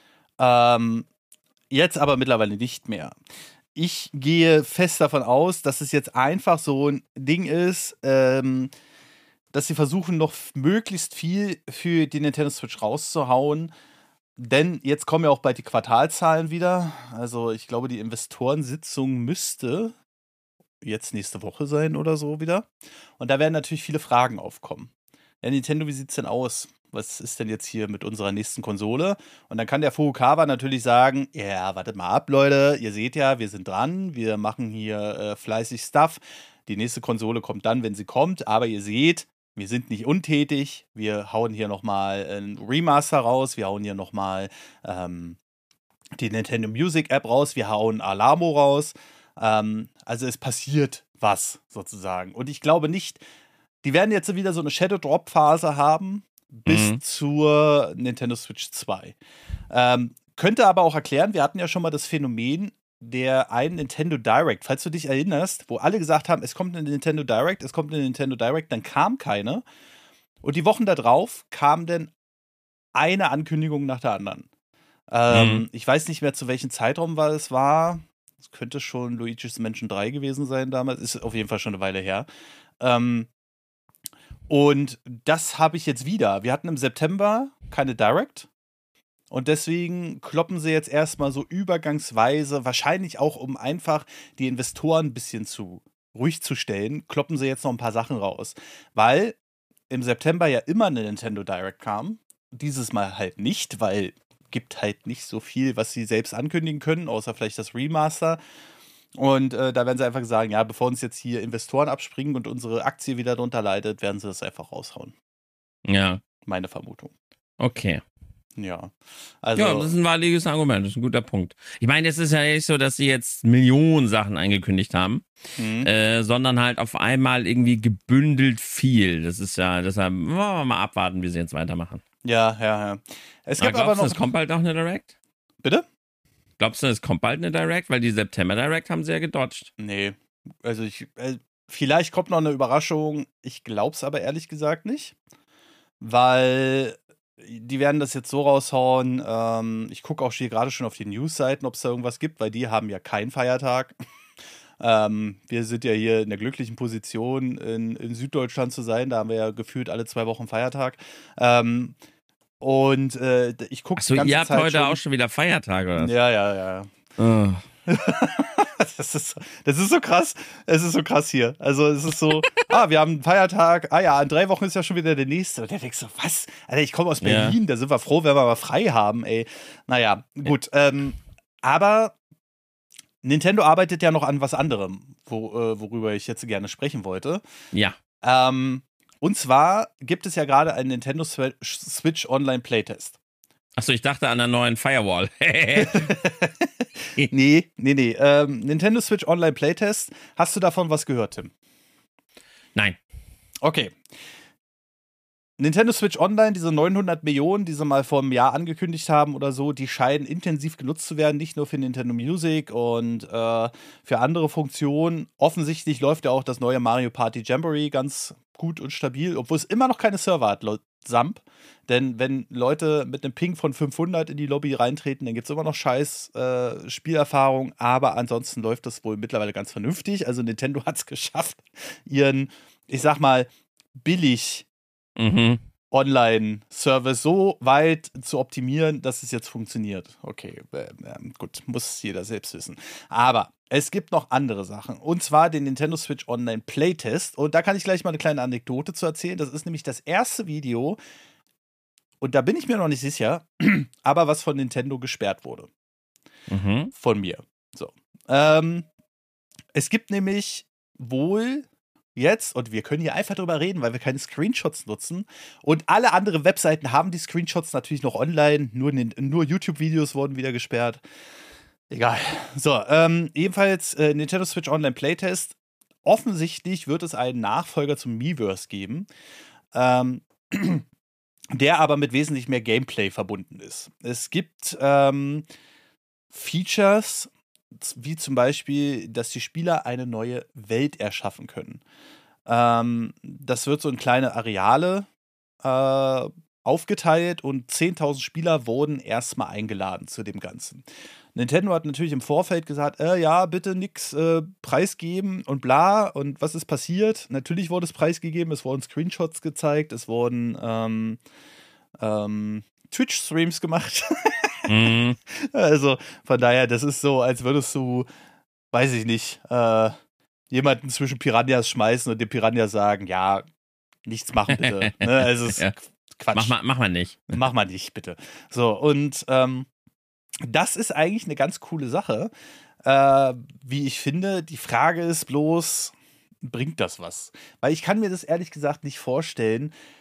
Jetzt aber mittlerweile nicht mehr. Ich gehe fest davon aus, dass es jetzt einfach so ein Ding ist, dass sie versuchen, noch möglichst viel für die Nintendo Switch rauszuhauen. Denn jetzt kommen ja auch bald die Quartalzahlen wieder. Also ich glaube, die Investorensitzung müsste jetzt nächste Woche sein oder so wieder. Und da werden natürlich viele Fragen aufkommen. Ja, Nintendo, wie sieht's denn aus? Was ist denn jetzt hier mit unserer nächsten Konsole? Und dann kann der Furukawa natürlich sagen, ja, wartet mal ab, Leute, ihr seht ja, wir sind dran, wir machen hier fleißig Stuff. Die nächste Konsole kommt dann, wenn sie kommt, aber ihr seht, wir sind nicht untätig, wir hauen hier nochmal ein Remaster raus, wir hauen hier nochmal die Nintendo Music App raus, wir hauen Alamo raus. Also es passiert was sozusagen. Und ich glaube nicht, die werden jetzt wieder so eine Shadow-Drop-Phase haben bis zur Nintendo Switch 2. Könnte aber auch erklären, wir hatten ja schon mal das Phänomen der einen Nintendo Direct, falls du dich erinnerst, wo alle gesagt haben, es kommt eine Nintendo Direct, es kommt eine Nintendo Direct, dann kam keine. Und die Wochen da drauf kam dann eine Ankündigung nach der anderen. Ich weiß nicht mehr, zu welchem Zeitraum es war. Es könnte schon Luigi's Mansion 3 gewesen sein damals. Ist auf jeden Fall schon eine Weile her. Und das habe ich jetzt wieder. Wir hatten im September keine Direct. Und deswegen kloppen sie jetzt erstmal so übergangsweise, wahrscheinlich auch, um einfach die Investoren ein bisschen ruhig zu stellen, kloppen sie jetzt noch ein paar Sachen raus. Weil im September ja immer eine Nintendo Direct kam. Dieses Mal halt nicht, weil gibt halt nicht so viel, was sie selbst ankündigen können, außer vielleicht das Remaster. Und da werden sie einfach sagen, ja, bevor uns jetzt hier Investoren abspringen und unsere Aktie wieder drunter leidet, werden sie das einfach raushauen. Ja. Meine Vermutung. Okay. Ja. Also, ja, das ist ein valides Argument, das ist ein guter Punkt. Ich meine, es ist ja nicht so, dass sie jetzt Millionen Sachen angekündigt haben, sondern halt auf einmal irgendwie gebündelt viel. Das ist ja, deshalb wollen wir mal abwarten, wie sie jetzt weitermachen. Ja. Es gibt glaubst aber noch. Du, es kommt bald auch eine Direct? Bitte? Glaubst du, es kommt bald eine Direct? Weil die September Direct haben sie ja gedodged. Nee. Also vielleicht kommt noch eine Überraschung. Ich glaube es aber ehrlich gesagt nicht. Weil die werden das jetzt so raushauen. Ich gucke auch hier gerade schon auf die News-Seiten, ob es da irgendwas gibt, weil die haben ja keinen Feiertag. Wir sind ja hier in der glücklichen Position, in Süddeutschland zu sein. Da haben wir ja gefühlt alle 2 Wochen Feiertag. Und ich gucke die ganze Zeit. Ihr habt heute auch schon wieder Feiertag, oder? Ja. Oh. Das ist so krass. Es ist so krass hier. Also es ist so, wir haben einen Feiertag. Ja, in 3 Wochen ist ja schon wieder der nächste. Und der denkt so, was? Alter, ich komme aus Berlin, da sind wir froh, wenn wir mal frei haben, ey. Naja, gut. Aber Nintendo arbeitet ja noch an was anderem, worüber ich jetzt gerne sprechen wollte. Ja. Und zwar gibt es ja gerade einen Nintendo Switch Online Playtest. Achso, ich dachte an einer neuen Firewall. Nee. Nintendo Switch Online Playtest. Hast du davon was gehört, Tim? Nein. Okay. Nintendo Switch Online, diese 900 Millionen, die sie mal vor einem Jahr angekündigt haben oder so, die scheinen intensiv genutzt zu werden, nicht nur für Nintendo Music und für andere Funktionen. Offensichtlich läuft ja auch das neue Mario Party Jamboree ganz gut und stabil, obwohl es immer noch keine Server hat, laut Samp. Denn wenn Leute mit einem Ping von 500 in die Lobby reintreten, dann gibt es immer noch scheiß Spielerfahrung, aber ansonsten läuft das wohl mittlerweile ganz vernünftig. Also Nintendo hat es geschafft, ihren, ich sag mal, billig Online-Service so weit zu optimieren, dass es jetzt funktioniert. Okay, gut, muss jeder selbst wissen. Aber es gibt noch andere Sachen. Und zwar den Nintendo Switch Online Playtest. Und da kann ich gleich mal eine kleine Anekdote zu erzählen. Das ist nämlich das erste Video, und da bin ich mir noch nicht sicher, aber was von Nintendo gesperrt wurde. Von mir. So. Es gibt nämlich wohl jetzt, und wir können hier einfach drüber reden, weil wir keine Screenshots nutzen. Und alle anderen Webseiten haben die Screenshots natürlich noch online. Nur YouTube-Videos wurden wieder gesperrt. Egal. So, ebenfalls Nintendo Switch Online Playtest. Offensichtlich wird es einen Nachfolger zum Miiverse geben, der aber mit wesentlich mehr Gameplay verbunden ist. Es gibt Features, wie zum Beispiel, dass die Spieler eine neue Welt erschaffen können. Das wird so in kleine Areale aufgeteilt und 10.000 Spieler wurden erstmal eingeladen zu dem Ganzen. Nintendo hat natürlich im Vorfeld gesagt, ja, bitte nix preisgeben und bla. Und was ist passiert? Natürlich wurde es preisgegeben, es wurden Screenshots gezeigt, es wurden Twitch-Streams gemacht. Also von daher, das ist so, als würdest du, weiß ich nicht, jemanden zwischen Piranhas schmeißen und dem Piranha sagen, ja, nichts machen bitte. Ne? Also es ist Quatsch. Mach mal nicht. Mach mal nicht, bitte. So, und das ist eigentlich eine ganz coole Sache. Wie ich finde, die Frage ist bloß, bringt das was? Weil ich kann mir das ehrlich gesagt nicht vorstellen,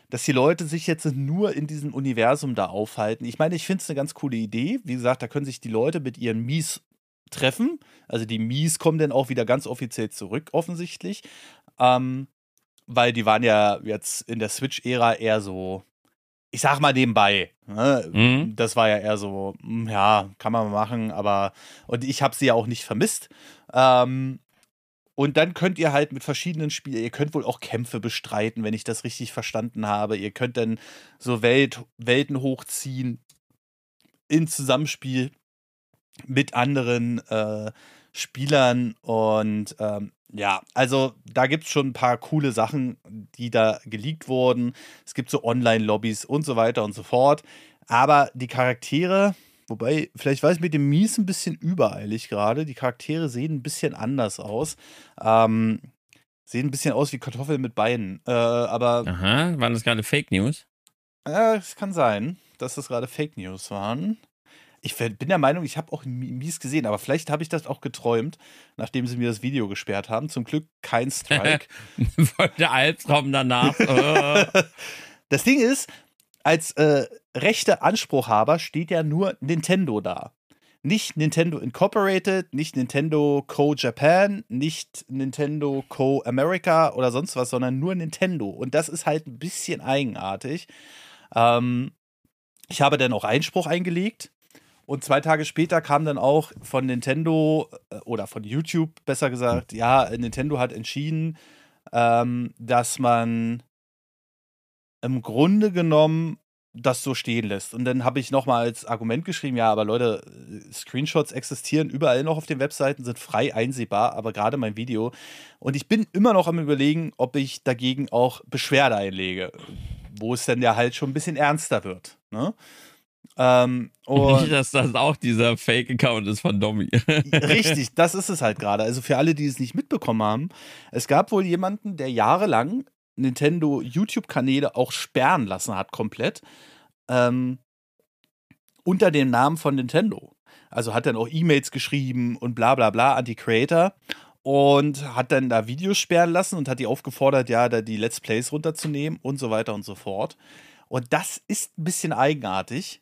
dass die Leute sich jetzt nur in diesem Universum da aufhalten. Ich meine, ich finde es eine ganz coole Idee. Wie gesagt, da können sich die Leute mit ihren Mies treffen. Also die Mies kommen dann auch wieder ganz offiziell zurück, offensichtlich. Weil die waren ja jetzt in der Switch-Ära eher so, ich sag mal nebenbei. Ne? Mhm. Das war ja eher so, ja, kann man machen, aber und ich habe sie ja auch nicht vermisst. Und dann könnt ihr halt mit verschiedenen Spielen, ihr könnt wohl auch Kämpfe bestreiten, wenn ich das richtig verstanden habe. Ihr könnt dann so Welten hochziehen in Zusammenspiel mit anderen Spielern und ja, also da gibt es schon ein paar coole Sachen, die da geleakt wurden. Es gibt so Online-Lobbys und so weiter und so fort. Aber die Charaktere, wobei, vielleicht war ich mit dem Mies ein bisschen übereilig gerade. Die Charaktere sehen ein bisschen anders aus. Sehen ein bisschen aus wie Kartoffeln mit Beinen. Aber Aha, waren das gerade Fake News? es kann sein, dass das gerade Fake News waren. Ich bin der Meinung, ich habe auch Mies gesehen, aber vielleicht habe ich das auch geträumt, nachdem sie mir das Video gesperrt haben. Zum Glück kein Strike. Voll der Albtraum danach. Das Ding ist, als rechte Anspruchhaber steht ja nur Nintendo da. Nicht Nintendo Incorporated, nicht Nintendo Co. Japan, nicht Nintendo Co. America oder sonst was, sondern nur Nintendo. Und das ist halt ein bisschen eigenartig. Ich habe dann auch Einspruch eingelegt. Und 2 Tage später kam dann auch von Nintendo oder von YouTube besser gesagt, ja, Nintendo hat entschieden, dass man im Grunde genommen das so stehen lässt. Und dann habe ich nochmal als Argument geschrieben, ja, aber Leute, Screenshots existieren überall noch auf den Webseiten, sind frei einsehbar, aber gerade mein Video. Und ich bin immer noch am Überlegen, ob ich dagegen auch Beschwerde einlege, wo es dann ja halt schon ein bisschen ernster wird. Ne? Und Nicht, dass das auch dieser Fake-Account ist von Domi. richtig, das ist es halt gerade. Also für alle, die es nicht mitbekommen haben, es gab wohl jemanden, der jahrelang Nintendo YouTube-Kanäle auch sperren lassen hat, komplett, unter dem Namen von Nintendo. Also hat dann auch E-Mails geschrieben und bla bla bla an die Creator und hat dann da Videos sperren lassen und hat die aufgefordert, ja, da die Let's Plays runterzunehmen und so weiter und so fort. Und das ist ein bisschen eigenartig,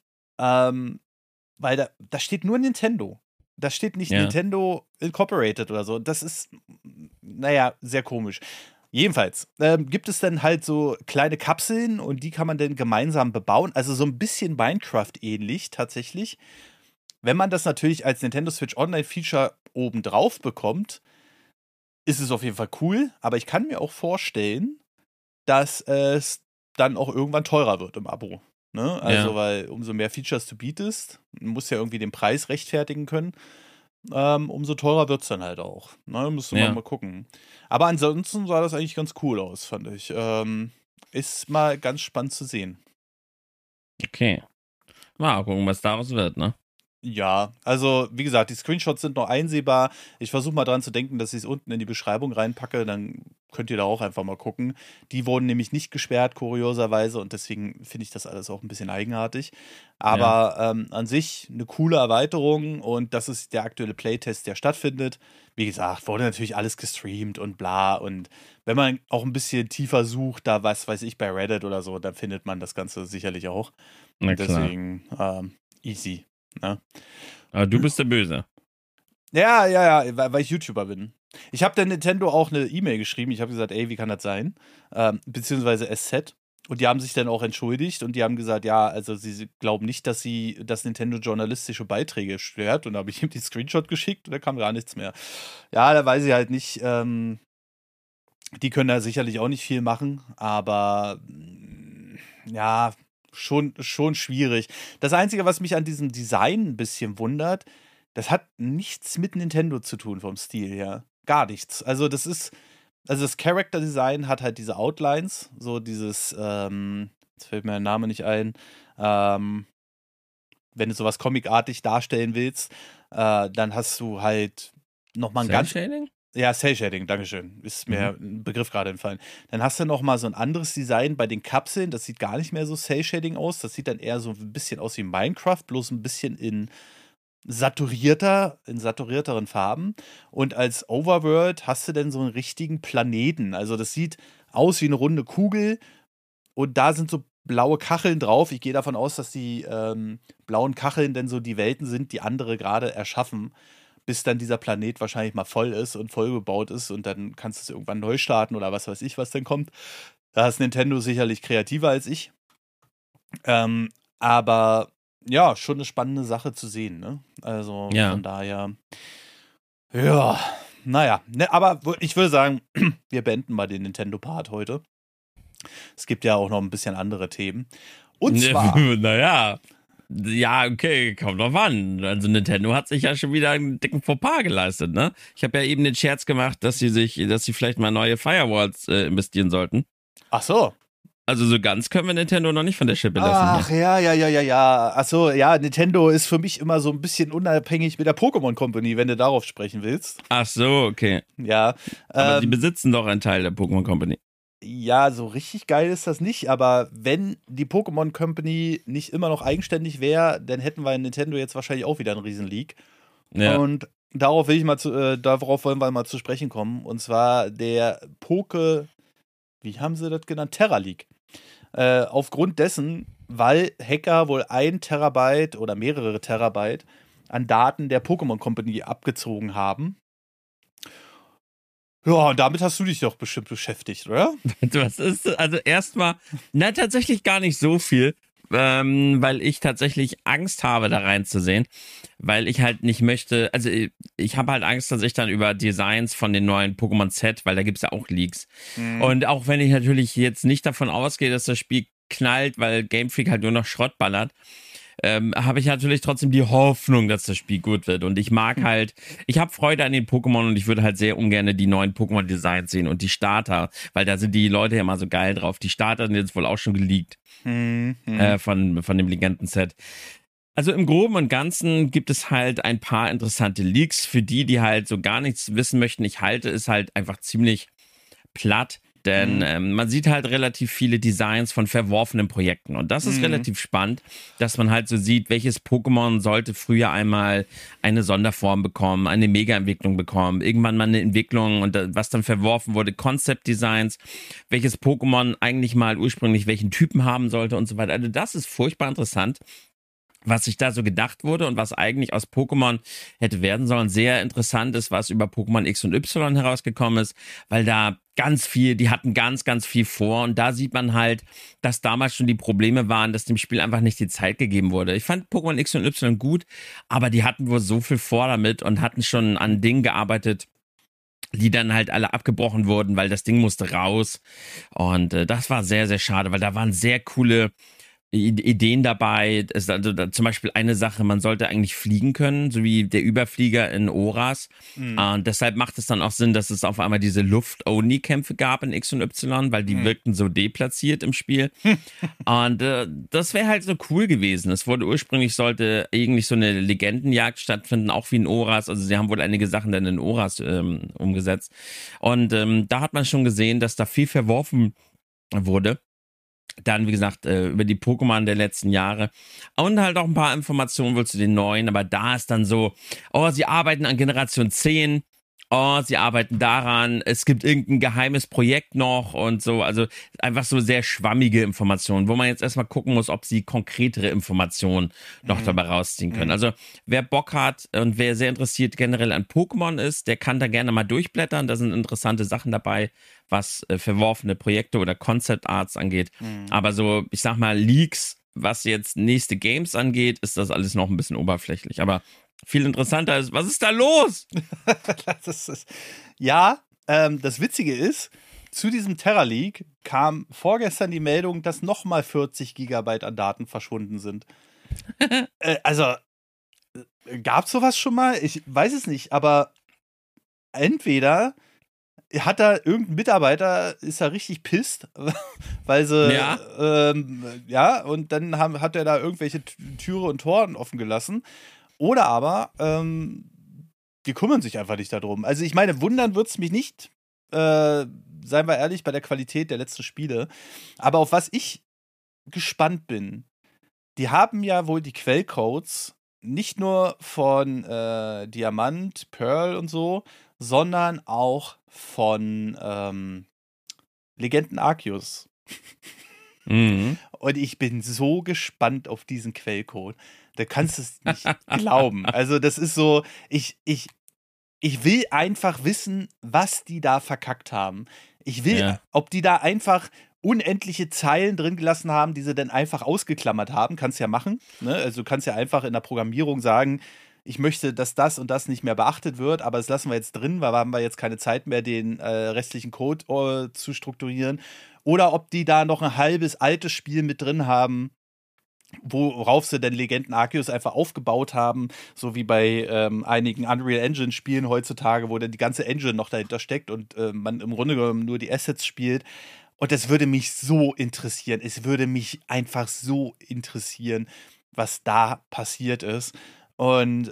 weil da steht nur Nintendo. Da steht nicht Nintendo Incorporated oder so. Das ist, naja, sehr komisch. Jedenfalls gibt es dann halt so kleine Kapseln und die kann man dann gemeinsam bebauen. Also so ein bisschen Minecraft-ähnlich tatsächlich. Wenn man das natürlich als Nintendo Switch Online-Feature obendrauf bekommt, ist es auf jeden Fall cool. Aber ich kann mir auch vorstellen, dass es dann auch irgendwann teurer wird im Abo. Ne? Also, weil umso mehr Features du bietest, musst ja irgendwie den Preis rechtfertigen können, umso teurer wird es dann halt auch. Ne? Müsste man mal gucken. Aber ansonsten sah das eigentlich ganz cool aus, fand ich. Ist mal ganz spannend zu sehen. Okay. Mal gucken, was daraus wird, ne? Ja, also wie gesagt, die Screenshots sind noch einsehbar. Ich versuche mal dran zu denken, dass ich es unten in die Beschreibung reinpacke, dann könnt ihr da auch einfach mal gucken. Die wurden nämlich nicht gesperrt, kurioserweise, und deswegen finde ich das alles auch ein bisschen eigenartig. Aber an sich eine coole Erweiterung und das ist der aktuelle Playtest, der stattfindet. Wie gesagt, wurde natürlich alles gestreamt und bla. Und wenn man auch ein bisschen tiefer sucht, da was weiß ich, bei Reddit oder so, dann findet man das Ganze sicherlich auch. Na klar. Deswegen easy. Ne? Aber du bist der Böse. Ja, weil ich YouTuber bin. Ich habe der Nintendo auch eine E-Mail geschrieben. Ich habe gesagt, ey, wie kann das sein? Beziehungsweise SZ. Und die haben sich dann auch entschuldigt und die haben gesagt, ja, also sie glauben nicht, dass Nintendo journalistische Beiträge stört. Und da habe ich ihm die Screenshot geschickt und da kam gar nichts mehr. Ja, da weiß ich halt nicht. Die können da sicherlich auch nicht viel machen, aber ja, schon schwierig. Das Einzige, was mich an diesem Design ein bisschen wundert, das hat nichts mit Nintendo zu tun vom Stil her. Gar nichts. Also das Character Design hat halt diese Outlines, so dieses, jetzt fällt mir der Name nicht ein, wenn du sowas comicartig darstellen willst, dann hast du halt nochmal ein ganz. Cel-Shading? Ja, Cel-Shading, dankeschön. Ist mir ein Begriff gerade entfallen. Dann hast du noch mal so ein anderes Design bei den Kapseln. Das sieht gar nicht mehr so Cel-Shading aus. Das sieht dann eher so ein bisschen aus wie Minecraft, bloß ein bisschen in saturierteren Farben. Und als Overworld hast du dann so einen richtigen Planeten. Also das sieht aus wie eine runde Kugel Und da sind so blaue Kacheln drauf. Ich gehe davon aus, dass die blauen Kacheln denn so die Welten sind, die andere gerade erschaffen, bis dann dieser Planet wahrscheinlich mal voll ist und voll gebaut ist und dann kannst du es irgendwann neu starten oder was weiß ich, was denn kommt. Da ist Nintendo sicherlich kreativer als ich. Aber ja, schon eine spannende Sache zu sehen, ne? Also von daher, ja, naja. Ne, aber ich würde sagen, wir beenden mal den Nintendo-Part heute. Es gibt ja auch noch ein bisschen andere Themen. Und zwar. Naja. Ja, okay, kommt drauf an. Also Nintendo hat sich ja schon wieder einen dicken Fauxpas geleistet, ne? Ich habe ja eben den Scherz gemacht, dass sie vielleicht mal neue Firewalls investieren sollten. Ach so. Also so ganz können wir Nintendo noch nicht von der Schippe lassen. Ach, ja. Ach so, ja, Nintendo ist für mich immer so ein bisschen unabhängig mit der Pokémon Company, wenn du darauf sprechen willst. Ach so, okay. Ja. Aber sie besitzen doch einen Teil der Pokémon Company. Ja, so richtig geil ist das nicht, aber wenn die Pokémon Company nicht immer noch eigenständig wäre, dann hätten wir in Nintendo jetzt wahrscheinlich auch wieder einen Riesen-Leak. Ja. Und darauf wollen wir mal zu sprechen kommen. Und zwar der wie haben sie das genannt? Terra Leak. Aufgrund dessen, weil Hacker wohl 1 Terabyte oder mehrere Terabyte an Daten der Pokémon Company abgezogen haben. Ja, und damit hast du dich doch bestimmt beschäftigt, oder? Was ist, also erstmal, tatsächlich gar nicht so viel, weil ich tatsächlich Angst habe, da reinzusehen, weil ich halt nicht möchte, also ich habe halt Angst, dass ich dann über Designs von den neuen Pokémon Z, weil da gibt es ja auch Leaks. Und auch wenn ich natürlich jetzt nicht davon ausgehe, dass das Spiel knallt, weil Game Freak halt nur noch Schrott ballert, habe ich natürlich trotzdem die Hoffnung, dass das Spiel gut wird. Und ich mag halt, ich habe Freude an den Pokémon und ich würde halt sehr ungern die neuen Pokémon-Designs sehen und die Starter, weil da sind die Leute ja immer so geil drauf. Die Starter sind jetzt wohl auch schon geleakt von dem Legenden-Set. Also im Groben und Ganzen gibt es halt ein paar interessante Leaks für die halt so gar nichts wissen möchten. Ich halte es halt einfach ziemlich platt. Denn man sieht halt relativ viele Designs von verworfenen Projekten. Und das ist relativ spannend, dass man halt so sieht, welches Pokémon sollte früher einmal eine Sonderform bekommen, eine Mega-Entwicklung bekommen, irgendwann mal eine Entwicklung und was dann verworfen wurde, Concept-Designs, welches Pokémon eigentlich mal ursprünglich welchen Typen haben sollte und so weiter. Also das ist furchtbar interessant, was sich da so gedacht wurde und was eigentlich aus Pokémon hätte werden sollen. Sehr interessant ist, was über Pokémon X und Y herausgekommen ist, weil da die hatten ganz, ganz viel vor und da sieht man halt, dass damals schon die Probleme waren, dass dem Spiel einfach nicht die Zeit gegeben wurde. Ich fand Pokémon X und Y gut, aber die hatten wohl so viel vor damit und hatten schon an Dingen gearbeitet, die dann halt alle abgebrochen wurden, weil das Ding musste raus und das war sehr, sehr schade, weil da waren sehr coole Ideen dabei. Es ist also zum Beispiel eine Sache, man sollte eigentlich fliegen können, so wie der Überflieger in Oras. Und deshalb macht es dann auch Sinn, dass es auf einmal diese Luft-Only-Kämpfe gab in X und Y, weil die wirkten so deplatziert im Spiel. Und das wäre halt so cool gewesen. Es wurde sollte eigentlich so eine Legendenjagd stattfinden, auch wie in Oras. Also sie haben wohl einige Sachen dann in Oras umgesetzt. Und da hat man schon gesehen, dass da viel verworfen wurde. Dann, wie gesagt, über die Pokémon der letzten Jahre und halt auch ein paar Informationen wohl zu den neuen, aber da ist dann so, sie arbeiten an Generation 10, sie arbeiten daran, es gibt irgendein geheimes Projekt noch und so, also einfach so sehr schwammige Informationen, wo man jetzt erstmal gucken muss, ob sie konkretere Informationen noch dabei rausziehen können. Also wer Bock hat und wer sehr interessiert generell an Pokémon ist, der kann da gerne mal durchblättern, da sind interessante Sachen dabei, was verworfene Projekte oder Concept Arts angeht. Aber so, ich sag mal, Leaks, was jetzt nächste Games angeht, ist das alles noch ein bisschen oberflächlich. Aber viel interessanter ist, was ist da los? das Witzige ist, zu diesem Terra Leak kam vorgestern die Meldung, dass nochmal 40 Gigabyte an Daten verschwunden sind. Gab es sowas schon mal? Ich weiß es nicht, aber entweder hat da irgendein Mitarbeiter, ist da richtig pisst, weil sie, und dann hat er da irgendwelche Türe und Toren offen gelassen. Oder aber, die kümmern sich einfach nicht darum. Also ich meine, wundern wird es mich nicht, seien wir ehrlich, bei der Qualität der letzten Spiele. Aber auf was ich gespannt bin, die haben ja wohl die Quellcodes nicht nur von Diamant, Pearl und so, sondern auch von Legenden Arceus. Mhm. Und ich bin so gespannt auf diesen Quellcode. Da kannst du es nicht glauben. Also das ist so, ich will einfach wissen, was die da verkackt haben. Ich will, Ja. ob die da einfach unendliche Zeilen drin gelassen haben, die sie dann einfach ausgeklammert haben. Kannst ja machen. Ne? Also du kannst ja einfach in der Programmierung sagen, ich möchte, dass das und das nicht mehr beachtet wird, aber das lassen wir jetzt drin, weil wir haben jetzt keine Zeit mehr, den restlichen Code zu strukturieren. Oder ob die da noch ein halbes altes Spiel mit drin haben, worauf sie denn Legenden Arceus einfach aufgebaut haben, so wie bei einigen Unreal Engine Spielen heutzutage, wo dann die ganze Engine noch dahinter steckt und man im Grunde genommen nur die Assets spielt. Und das würde mich so interessieren. Es würde mich einfach so interessieren, was da passiert ist. Und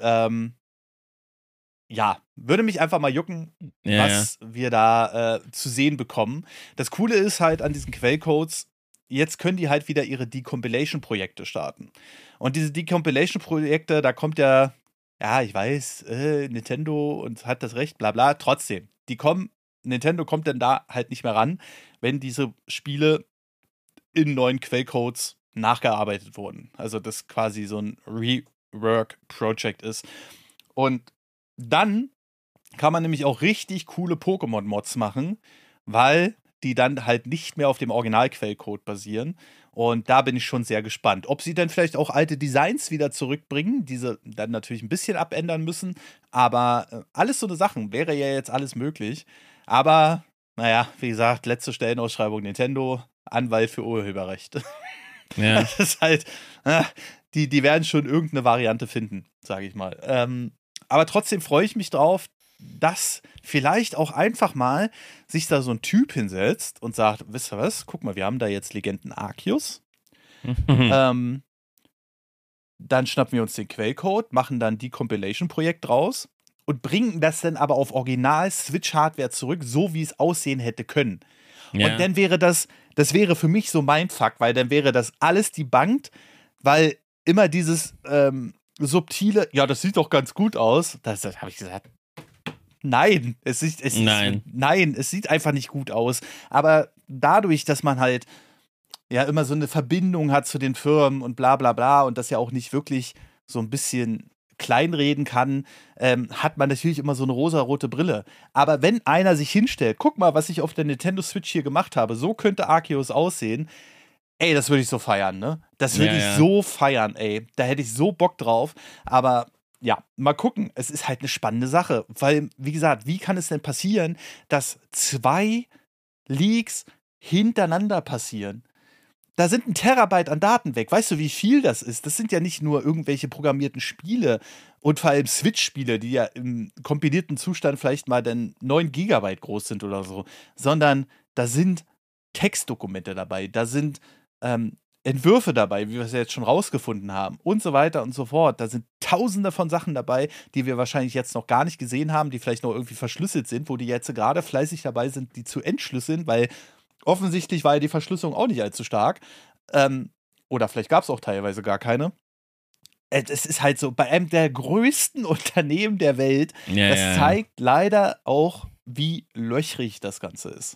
ja, würde mich einfach mal jucken, Ja, was wir da zu sehen bekommen. Das Coole ist halt an diesen Quellcodes, jetzt können die halt wieder ihre Decompilation-Projekte starten. Und diese Decompilation-Projekte, da kommt ja, ich weiß, Nintendo und hat das Recht, bla bla, trotzdem. Nintendo kommt dann da halt nicht mehr ran, wenn diese Spiele in neuen Quellcodes nachgearbeitet wurden. Also das quasi so ein Rework-Project ist. Und dann kann man nämlich auch richtig coole Pokémon-Mods machen, weil die dann halt nicht mehr auf dem Originalquellcode basieren. Und da bin ich schon sehr gespannt. Ob sie dann vielleicht auch alte Designs wieder zurückbringen, diese dann natürlich ein bisschen abändern müssen. Aber alles so eine Sachen, wäre ja jetzt alles möglich. Aber, naja, wie gesagt, letzte Stellenausschreibung Nintendo, Anwalt für Urheberrecht. ja. Das ist halt, die werden schon irgendeine Variante finden, sage ich mal. Aber trotzdem freue ich mich drauf, dass vielleicht auch einfach mal sich da so ein Typ hinsetzt und sagt, wisst ihr was, guck mal, wir haben da jetzt Legenden Arceus. Dann schnappen wir uns den Quellcode, machen dann die Compilation-Projekt draus und bringen das dann aber auf Original-Switch-Hardware zurück, so wie es aussehen hätte können. Ja. Und dann wäre das wäre für mich so mein Fuck, weil dann wäre das alles debunked, weil immer dieses subtile, ja, das sieht doch ganz gut aus. Das habe ich gesagt. Nein, es sieht einfach nicht gut aus. Aber dadurch, dass man halt ja immer so eine Verbindung hat zu den Firmen und bla bla bla und das ja auch nicht wirklich so ein bisschen kleinreden kann, hat man natürlich immer so eine rosarote Brille. Aber wenn einer sich hinstellt, guck mal, was ich auf der Nintendo Switch hier gemacht habe, so könnte Arceus aussehen. Ey, das würde ich so feiern, ne? Das würde ich so feiern, ey. Da hätte ich so Bock drauf. Aber ja, mal gucken. Es ist halt eine spannende Sache. Weil, wie gesagt, wie kann es denn passieren, dass 2 Leaks hintereinander passieren? Da sind 1 Terabyte an Daten weg. Weißt du, wie viel das ist? Das sind ja nicht nur irgendwelche programmierten Spiele und vor allem Switch-Spiele, die ja im kompilierten Zustand vielleicht mal dann 9 Gigabyte groß sind oder so, sondern da sind Textdokumente dabei, da sind Entwürfe dabei, wie wir es ja jetzt schon rausgefunden haben und so weiter und so fort. Da sind Tausende von Sachen dabei, die wir wahrscheinlich jetzt noch gar nicht gesehen haben, die vielleicht noch irgendwie verschlüsselt sind, wo die jetzt gerade fleißig dabei sind, die zu entschlüsseln, weil offensichtlich war ja die Verschlüsselung auch nicht allzu stark. Oder vielleicht gab es auch teilweise gar keine. Es ist halt so, bei einem der größten Unternehmen der Welt, das zeigt leider auch, wie löchrig das Ganze ist.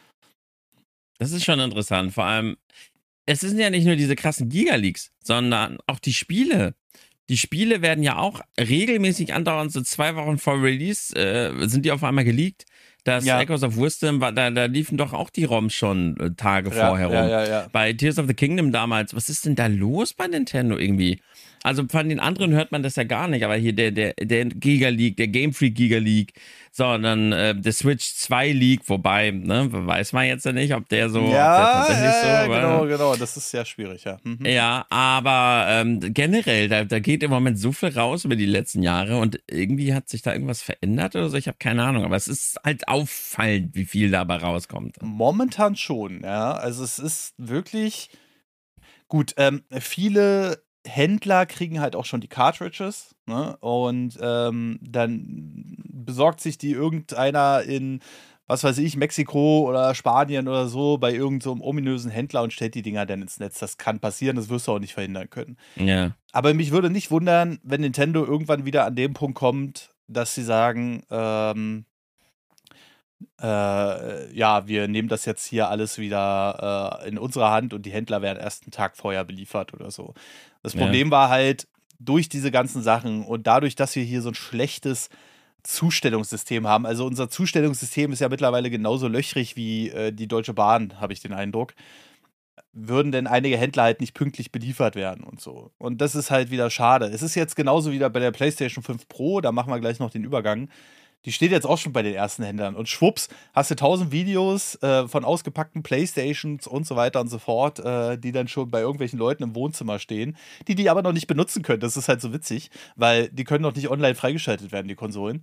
Das ist schon interessant. Vor allem, es sind ja nicht nur diese krassen Giga-Leaks, sondern auch die Spiele. Die Spiele werden ja auch regelmäßig andauernd, so 2 Wochen vor Release sind die auf einmal geleakt. Das Echoes of Wisdom, da liefen doch auch die ROMs schon Tage vorher rum. Ja. Bei Tears of the Kingdom damals, was ist denn da los bei Nintendo irgendwie? Also von den anderen hört man das ja gar nicht, aber hier der Giga Leak, der Game Freak Giga Leak, sondern der Switch 2 Leak, wobei, ne, weiß man jetzt ja nicht, ob der so, ja, ob der tatsächlich so war. Genau, das ist sehr schwierig, ja. Mhm. Ja, aber generell, da geht im Moment so viel raus über die letzten Jahre und irgendwie hat sich da irgendwas verändert oder so, ich habe keine Ahnung, aber es ist halt auffallend, wie viel dabei rauskommt. Momentan schon, ja, also es ist wirklich gut, viele Händler kriegen halt auch schon die Cartridges, ne? Und dann besorgt sich die irgendeiner in, was weiß ich, Mexiko oder Spanien oder so bei irgendeinem so ominösen Händler und stellt die Dinger dann ins Netz. Das kann passieren, das wirst du auch nicht verhindern können. Ja. Aber mich würde nicht wundern, wenn Nintendo irgendwann wieder an dem Punkt kommt, dass sie sagen, ja, wir nehmen das jetzt hier alles wieder in unsere Hand und die Händler werden erst einen Tag vorher beliefert oder so. Das Problem war halt, durch diese ganzen Sachen und dadurch, dass wir hier so ein schlechtes Zustellungssystem haben, also unser Zustellungssystem ist ja mittlerweile genauso löchrig wie die Deutsche Bahn, habe ich den Eindruck, würden denn einige Händler halt nicht pünktlich beliefert werden und so. Und das ist halt wieder schade. Es ist jetzt genauso wieder bei der PlayStation 5 Pro, da machen wir gleich noch den Übergang. Die steht jetzt auch schon bei den ersten Händlern. Und schwupps, hast du 1000 Videos von ausgepackten Playstations und so weiter und so fort, die dann schon bei irgendwelchen Leuten im Wohnzimmer stehen, die aber noch nicht benutzen können. Das ist halt so witzig, weil die können noch nicht online freigeschaltet werden, die Konsolen.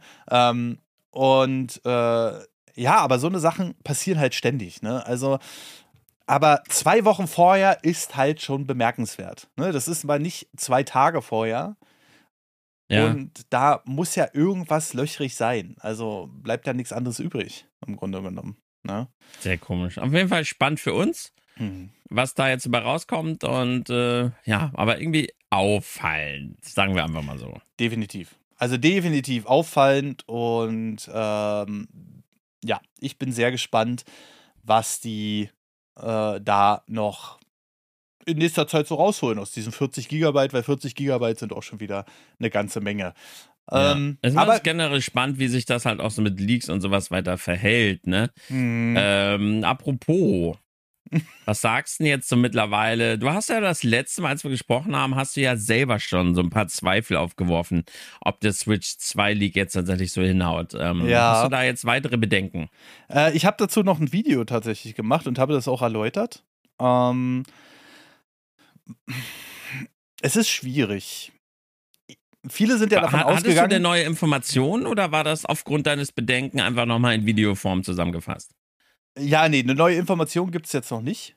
Ja, aber so eine Sachen passieren halt ständig, ne? Also, aber 2 Wochen vorher ist halt schon bemerkenswert. Ne? Das ist mal nicht 2 Tage vorher. Ja. Und da muss ja irgendwas löchrig sein. Also bleibt ja nichts anderes übrig, im Grunde genommen. Ne? Sehr komisch. Auf jeden Fall spannend für uns, was da jetzt dabei rauskommt. Und ja, aber irgendwie auffallend, sagen wir einfach mal so. Definitiv. Also definitiv auffallend. Und ja, ich bin sehr gespannt, was die da noch in nächster Zeit so rausholen aus diesen 40 Gigabyte, weil 40 Gigabyte sind auch schon wieder eine ganze Menge. Ja. Es ist generell spannend, wie sich das halt auch so mit Leaks und sowas weiter verhält, ne? Apropos, was sagst du denn jetzt so mittlerweile? Du hast ja das letzte Mal, als wir gesprochen haben, hast du ja selber schon so ein paar Zweifel aufgeworfen, ob der Switch 2 Leak jetzt tatsächlich so hinhaut. Hast du da jetzt weitere Bedenken? Ich habe dazu noch ein Video tatsächlich gemacht und habe das auch erläutert. Es ist schwierig. Viele sind ja davon ausgegangen. Hattest du denn neue Informationen oder war das aufgrund deines Bedenken einfach nochmal in Videoform zusammengefasst? Ja, nee, eine neue Information gibt es jetzt noch nicht.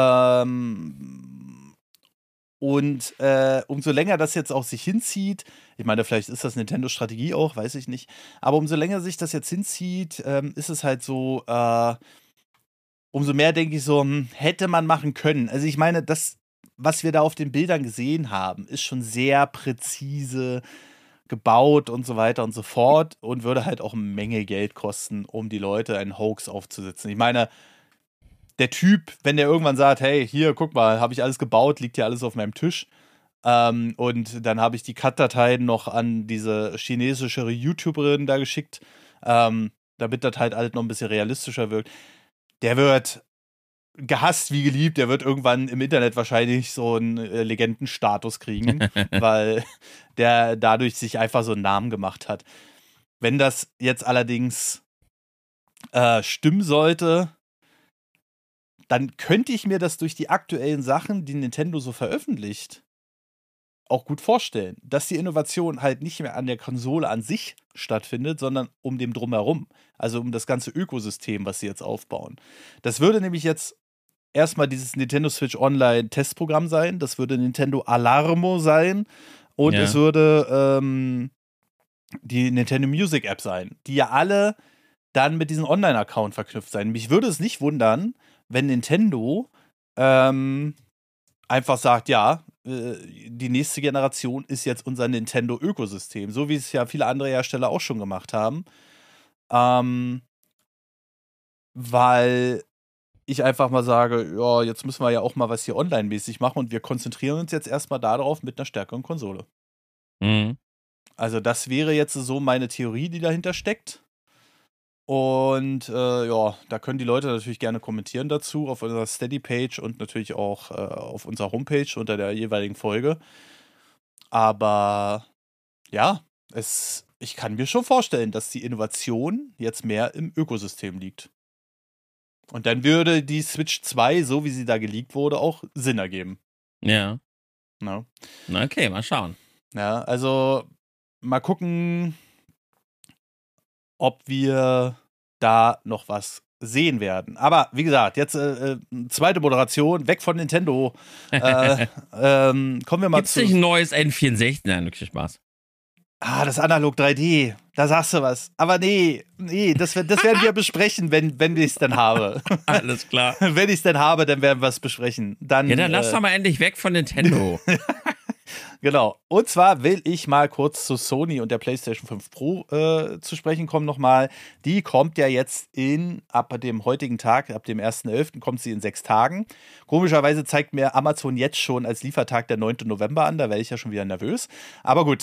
Umso länger das jetzt auch sich hinzieht, ich meine, vielleicht ist das Nintendo-Strategie auch, weiß ich nicht, aber umso länger sich das jetzt hinzieht, ist es halt so, umso mehr denke ich so, hätte man machen können. Also ich meine, das, was wir da auf den Bildern gesehen haben, ist schon sehr präzise gebaut und so weiter und so fort und würde halt auch eine Menge Geld kosten, um die Leute einen Hoax aufzusetzen. Ich meine, der Typ, wenn der irgendwann sagt, hey, hier, guck mal, habe ich alles gebaut, liegt hier alles auf meinem Tisch, und dann habe ich die Cut-Dateien noch an diese chinesische YouTuberin da geschickt, damit das halt alles noch ein bisschen realistischer wirkt, der wird gehasst wie geliebt, der wird irgendwann im Internet wahrscheinlich so einen Legendenstatus kriegen, weil der dadurch sich einfach so einen Namen gemacht hat. Wenn das jetzt allerdings stimmen sollte, dann könnte ich mir das durch die aktuellen Sachen, die Nintendo so veröffentlicht, auch gut vorstellen, dass die Innovation halt nicht mehr an der Konsole an sich stattfindet, sondern um dem Drumherum, also um das ganze Ökosystem, was sie jetzt aufbauen. Das würde nämlich jetzt erstmal dieses Nintendo Switch Online Testprogramm sein, das würde Nintendo Alarmo sein und es würde die Nintendo Music App sein, die ja alle dann mit diesem Online-Account verknüpft sein. Mich würde es nicht wundern, wenn Nintendo einfach sagt, ja, die nächste Generation ist jetzt unser Nintendo-Ökosystem, so wie es ja viele andere Hersteller auch schon gemacht haben. Weil ich einfach mal sage, ja, jetzt müssen wir ja auch mal was hier online-mäßig machen und wir konzentrieren uns jetzt erstmal darauf mit einer stärkeren Konsole. Also das wäre jetzt so meine Theorie, die dahinter steckt. Und ja, da können die Leute natürlich gerne kommentieren dazu auf unserer Steady-Page und natürlich auch auf unserer Homepage unter der jeweiligen Folge. Aber ja, ich kann mir schon vorstellen, dass die Innovation jetzt mehr im Ökosystem liegt. Und dann würde die Switch 2, so wie sie da geleakt wurde, auch Sinn ergeben. Ja. Na? Na okay, mal schauen. Ja, also mal gucken, ob wir da noch was sehen werden. Aber wie gesagt, jetzt zweite Moderation, weg von Nintendo. Kommen wir mal Gibt's nicht ein neues N64? Nein, wirklich Spaß. Das Analog 3D, da sagst du was. Aber nee, das werden wir besprechen, wenn ich es dann habe. Alles klar. Wenn ich es dann habe, dann werden wir es besprechen. Dann, ja, dann lass doch mal endlich weg von Nintendo. Genau. Und zwar will ich mal kurz zu Sony und der PlayStation 5 Pro zu sprechen kommen nochmal. Die kommt ja jetzt ab dem heutigen Tag, ab dem 1.11. kommt sie in 6 Tagen. Komischerweise zeigt mir Amazon jetzt schon als Liefertag der 9. November an, da werde ich ja schon wieder nervös. Aber gut,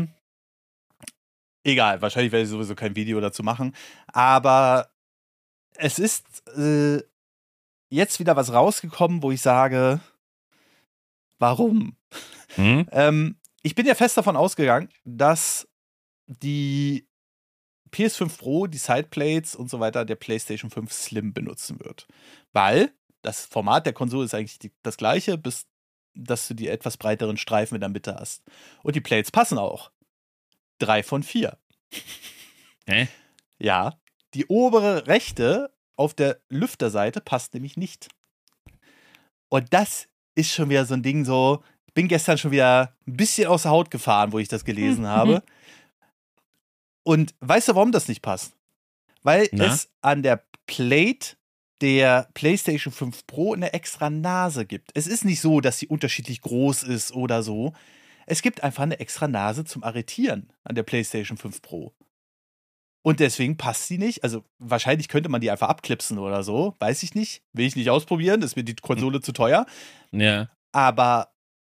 egal, wahrscheinlich werde ich sowieso kein Video dazu machen. Aber es ist jetzt wieder was rausgekommen, wo ich sage, warum? Ich bin ja fest davon ausgegangen, dass die PS5 Pro, die Sideplates und so weiter der PlayStation 5 Slim benutzen wird. Weil das Format der Konsole ist eigentlich das gleiche, bis dass du die etwas breiteren Streifen in der Mitte hast. Und die Plates passen auch. 3 von 4. Hä? Ja, die obere rechte auf der Lüfterseite passt nämlich nicht. Und das ist schon wieder so ein Ding so, ich bin gestern schon wieder ein bisschen aus der Haut gefahren, wo ich das gelesen habe. Und weißt du, warum das nicht passt? Weil es an der Plate der PlayStation 5 Pro eine extra Nase gibt. Es ist nicht so, dass sie unterschiedlich groß ist oder so. Es gibt einfach eine extra Nase zum Arretieren an der PlayStation 5 Pro. Und deswegen passt sie nicht. Also wahrscheinlich könnte man die einfach abklipsen oder so. Weiß ich nicht. Will ich nicht ausprobieren. Ist mir die Konsole zu teuer. Ja. Aber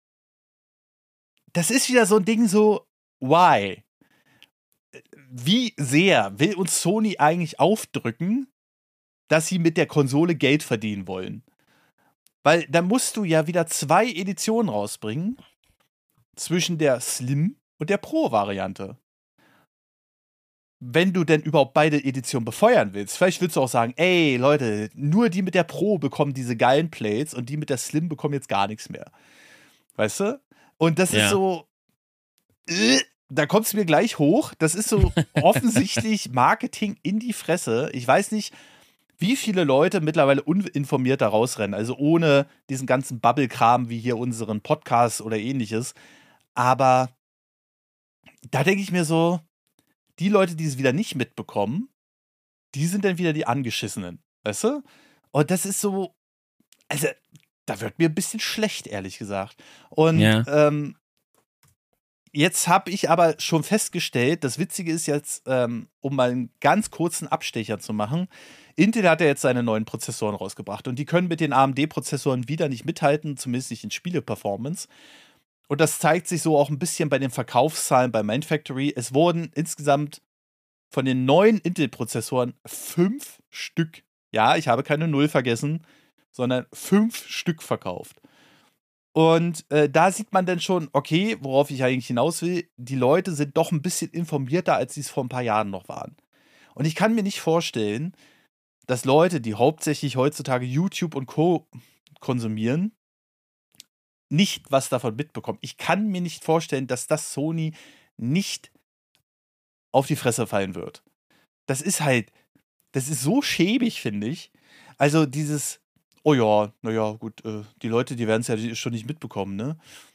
das ist wieder so ein Ding so, why? Wie sehr will uns Sony eigentlich aufdrücken, dass sie mit der Konsole Geld verdienen wollen? Weil da musst du ja wieder 2 Editionen rausbringen zwischen der Slim und der Pro-Variante. Wenn du denn überhaupt beide Editionen befeuern willst. Vielleicht willst du auch sagen, ey, Leute, nur die mit der Pro bekommen diese geilen Plates und die mit der Slim bekommen jetzt gar nichts mehr. Weißt du? Und das ist so, da kommt es mir gleich hoch. Das ist so offensichtlich Marketing in die Fresse. Ich weiß nicht, wie viele Leute mittlerweile uninformiert da rausrennen. Also ohne diesen ganzen Bubble-Kram wie hier unseren Podcast oder ähnliches. Aber da denke ich mir so, die Leute, die es wieder nicht mitbekommen, die sind dann wieder die Angeschissenen. Weißt du? Und das ist so, also da wird mir ein bisschen schlecht, ehrlich gesagt. Und jetzt habe ich aber schon festgestellt, das Witzige ist jetzt, um mal einen ganz kurzen Abstecher zu machen, Intel hat ja jetzt seine neuen Prozessoren rausgebracht und die können mit den AMD-Prozessoren wieder nicht mithalten, zumindest nicht in Spiele-Performance. Und das zeigt sich so auch ein bisschen bei den Verkaufszahlen bei Mindfactory. Es wurden insgesamt von den neuen Intel-Prozessoren 5 Stück, ja, ich habe keine 0 vergessen, sondern 5 Stück verkauft. Und da sieht man dann schon, okay, worauf ich eigentlich hinaus will, die Leute sind doch ein bisschen informierter, als sie es vor ein paar Jahren noch waren. Und ich kann mir nicht vorstellen, dass Leute, die hauptsächlich heutzutage YouTube und Co. konsumieren, nicht was davon mitbekommen. Ich kann mir nicht vorstellen, dass das Sony nicht auf die Fresse fallen wird. Das ist so schäbig, finde ich. Also dieses, oh ja, naja, gut, die Leute, die werden es ja schon nicht mitbekommen, ne?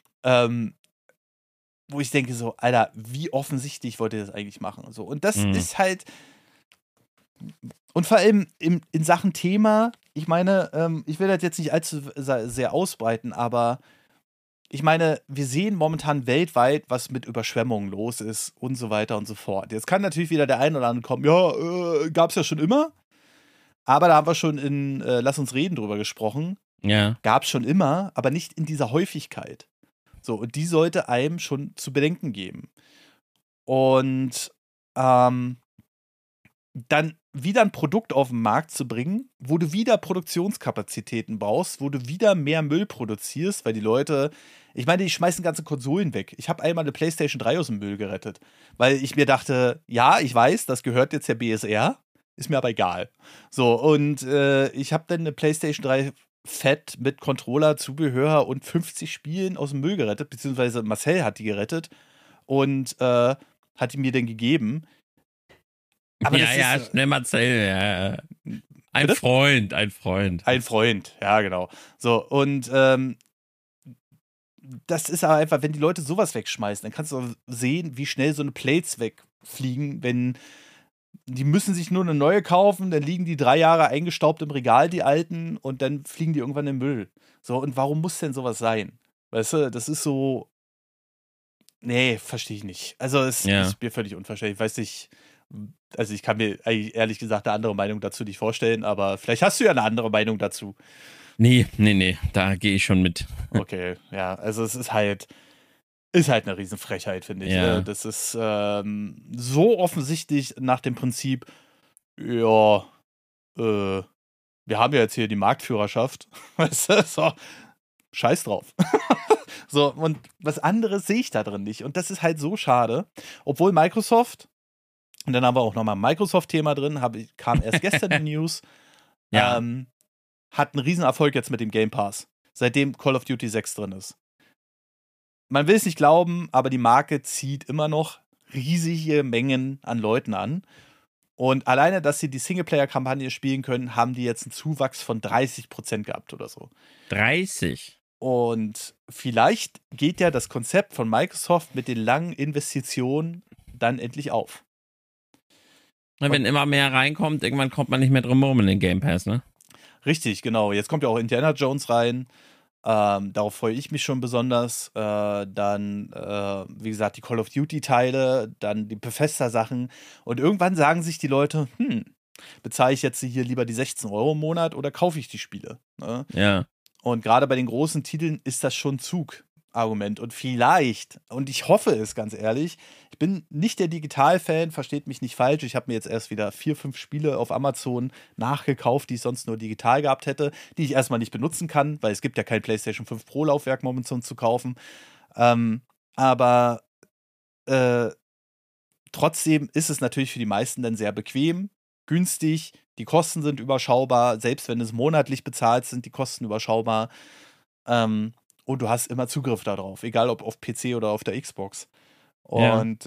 Wo ich denke so, Alter, wie offensichtlich wollt ihr das eigentlich machen? So, und das ist halt, und vor allem in Sachen Thema, ich meine, ich will das jetzt nicht allzu sehr ausbreiten, aber ich meine, wir sehen momentan weltweit, was mit Überschwemmungen los ist und so weiter und so fort. Jetzt kann natürlich wieder der ein oder andere kommen, ja, gab's ja schon immer. Aber da haben wir schon in Lass uns reden drüber gesprochen. Ja. Gab's schon immer, aber nicht in dieser Häufigkeit. So, und die sollte einem schon zu bedenken geben. Und dann wieder ein Produkt auf den Markt zu bringen, wo du wieder Produktionskapazitäten brauchst, wo du wieder mehr Müll produzierst, weil die Leute, ich meine, die schmeißen ganze Konsolen weg. Ich habe einmal eine PlayStation 3 aus dem Müll gerettet, weil ich mir dachte, ja, ich weiß, das gehört jetzt der BSR, ist mir aber egal. So, und ich habe dann eine PlayStation 3 Fett mit Controller, Zubehör und 50 Spielen aus dem Müll gerettet, beziehungsweise Marcel hat die gerettet und hat die mir dann gegeben. Aber ja, schnell Marcel, ja. Ein Freund. Ein Freund, ja, genau. So, und das ist aber einfach, wenn die Leute sowas wegschmeißen, dann kannst du sehen, wie schnell so eine Plates wegfliegen, wenn die müssen sich nur eine neue kaufen, dann liegen die 3 Jahre eingestaubt im Regal, die alten, und dann fliegen die irgendwann in den Müll. So, und warum muss denn sowas sein? Weißt du, das ist so, Nee, verstehe ich nicht. Also es ist mir völlig unverständlich. Ich weiß nicht, also ich kann mir ehrlich gesagt eine andere Meinung dazu nicht vorstellen, aber vielleicht hast du ja eine andere Meinung dazu. Nee, da gehe ich schon mit. Okay, ja, also es ist halt eine Riesenfrechheit, finde ich. Ja. Das ist so offensichtlich nach dem Prinzip, ja, wir haben ja jetzt hier die Marktführerschaft, weißt du, so, scheiß drauf. So, und was anderes sehe ich da drin nicht. Und das ist halt so schade. Obwohl Microsoft, und dann haben wir auch nochmal ein Microsoft-Thema drin, kam erst gestern die News, Ja. hat einen Riesenerfolg jetzt mit dem Game Pass, seitdem Call of Duty 6 drin ist. Man will es nicht glauben, aber die Marke zieht immer noch riesige Mengen an Leuten an. Und alleine, dass sie die Singleplayer-Kampagne spielen können, haben die jetzt einen Zuwachs von 30% gehabt oder so. 30? Und vielleicht geht ja das Konzept von Microsoft mit den langen Investitionen dann endlich auf. Na, wenn immer mehr reinkommt, irgendwann kommt man nicht mehr drum herum in den Game Pass, ne? Richtig, genau. Jetzt kommt ja auch Indiana Jones rein. Darauf freue ich mich schon besonders. Dann, wie gesagt, die Call of Duty-Teile, dann die Bethesda-Sachen. Und irgendwann sagen sich die Leute, bezahle ich jetzt hier lieber die 16 Euro im Monat oder kaufe ich die Spiele? Ne? Ja. Und gerade bei den großen Titeln ist das schon Zugargument. Und vielleicht, und ich hoffe es ganz ehrlich, ich bin nicht der Digital-Fan, versteht mich nicht falsch. Ich habe mir jetzt erst wieder 4, 5 Spiele auf Amazon nachgekauft, die ich sonst nur digital gehabt hätte, die ich erstmal nicht benutzen kann, weil es gibt ja kein PlayStation 5 Pro-Laufwerk momentan zu kaufen. Aber trotzdem ist es natürlich für die meisten dann sehr bequem, günstig, die Kosten sind überschaubar, selbst wenn es monatlich bezahlt sind die Kosten überschaubar. Und du hast immer Zugriff darauf, egal ob auf PC oder auf der Xbox. Und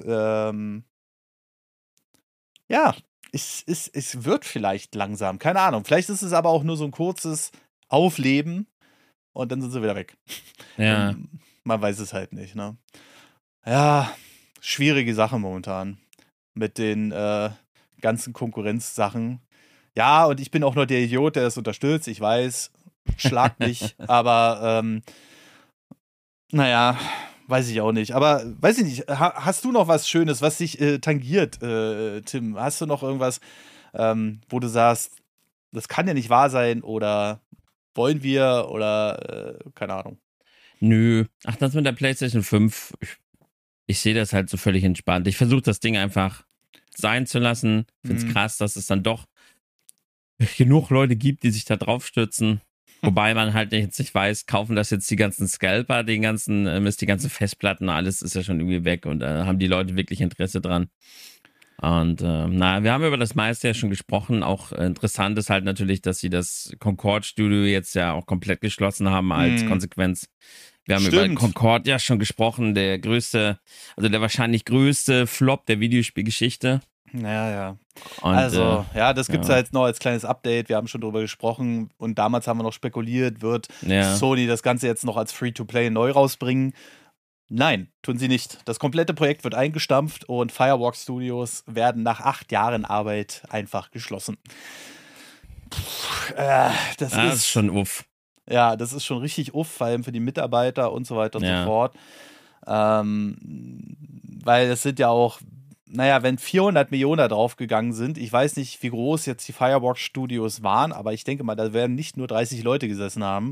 es wird vielleicht langsam, keine Ahnung. Vielleicht ist es aber auch nur so ein kurzes Aufleben und dann sind sie wieder weg. Ja. Man weiß es halt nicht, ne? Ja, schwierige Sache momentan mit den ganzen Konkurrenzsachen. Ja, und ich bin auch nur der Idiot, der das unterstützt. Ich weiß, schlag mich, aber naja, weiß ich auch nicht. Aber weiß ich nicht, hast du noch was Schönes, was dich tangiert, Tim? Hast du noch irgendwas, wo du sagst, das kann ja nicht wahr sein oder wollen wir oder keine Ahnung. Nö. Ach, das mit der PlayStation 5, ich sehe das halt so völlig entspannt. Ich versuche das Ding einfach sein zu lassen. Finde es krass, dass es dann doch genug Leute gibt, die sich da drauf stürzen. Wobei man halt jetzt nicht weiß, kaufen das jetzt die ganzen Scalper, die ganzen Festplatten, alles ist ja schon irgendwie weg und haben die Leute wirklich Interesse dran. Und wir haben über das meiste ja schon gesprochen. Auch interessant ist halt natürlich, dass sie das Concord Studio jetzt ja auch komplett geschlossen haben als Konsequenz. Wir haben über Concord ja schon gesprochen, der wahrscheinlich größte Flop der Videospielgeschichte. Ja. Und, das gibt es halt noch als kleines Update. Wir haben schon drüber gesprochen und damals haben wir noch spekuliert, wird Sony das Ganze jetzt noch als Free-to-Play neu rausbringen? Nein, tun sie nicht. Das komplette Projekt wird eingestampft und Firewalk Studios werden nach 8 Jahren Arbeit einfach geschlossen. Das ist schon uff. Ja, das ist schon richtig uff, vor allem für die Mitarbeiter und so weiter und so fort. Weil es sind ja auch, wenn 400 Millionen da drauf gegangen sind, ich weiß nicht, wie groß jetzt die Firewalk Studios waren, aber ich denke mal, da werden nicht nur 30 Leute gesessen haben,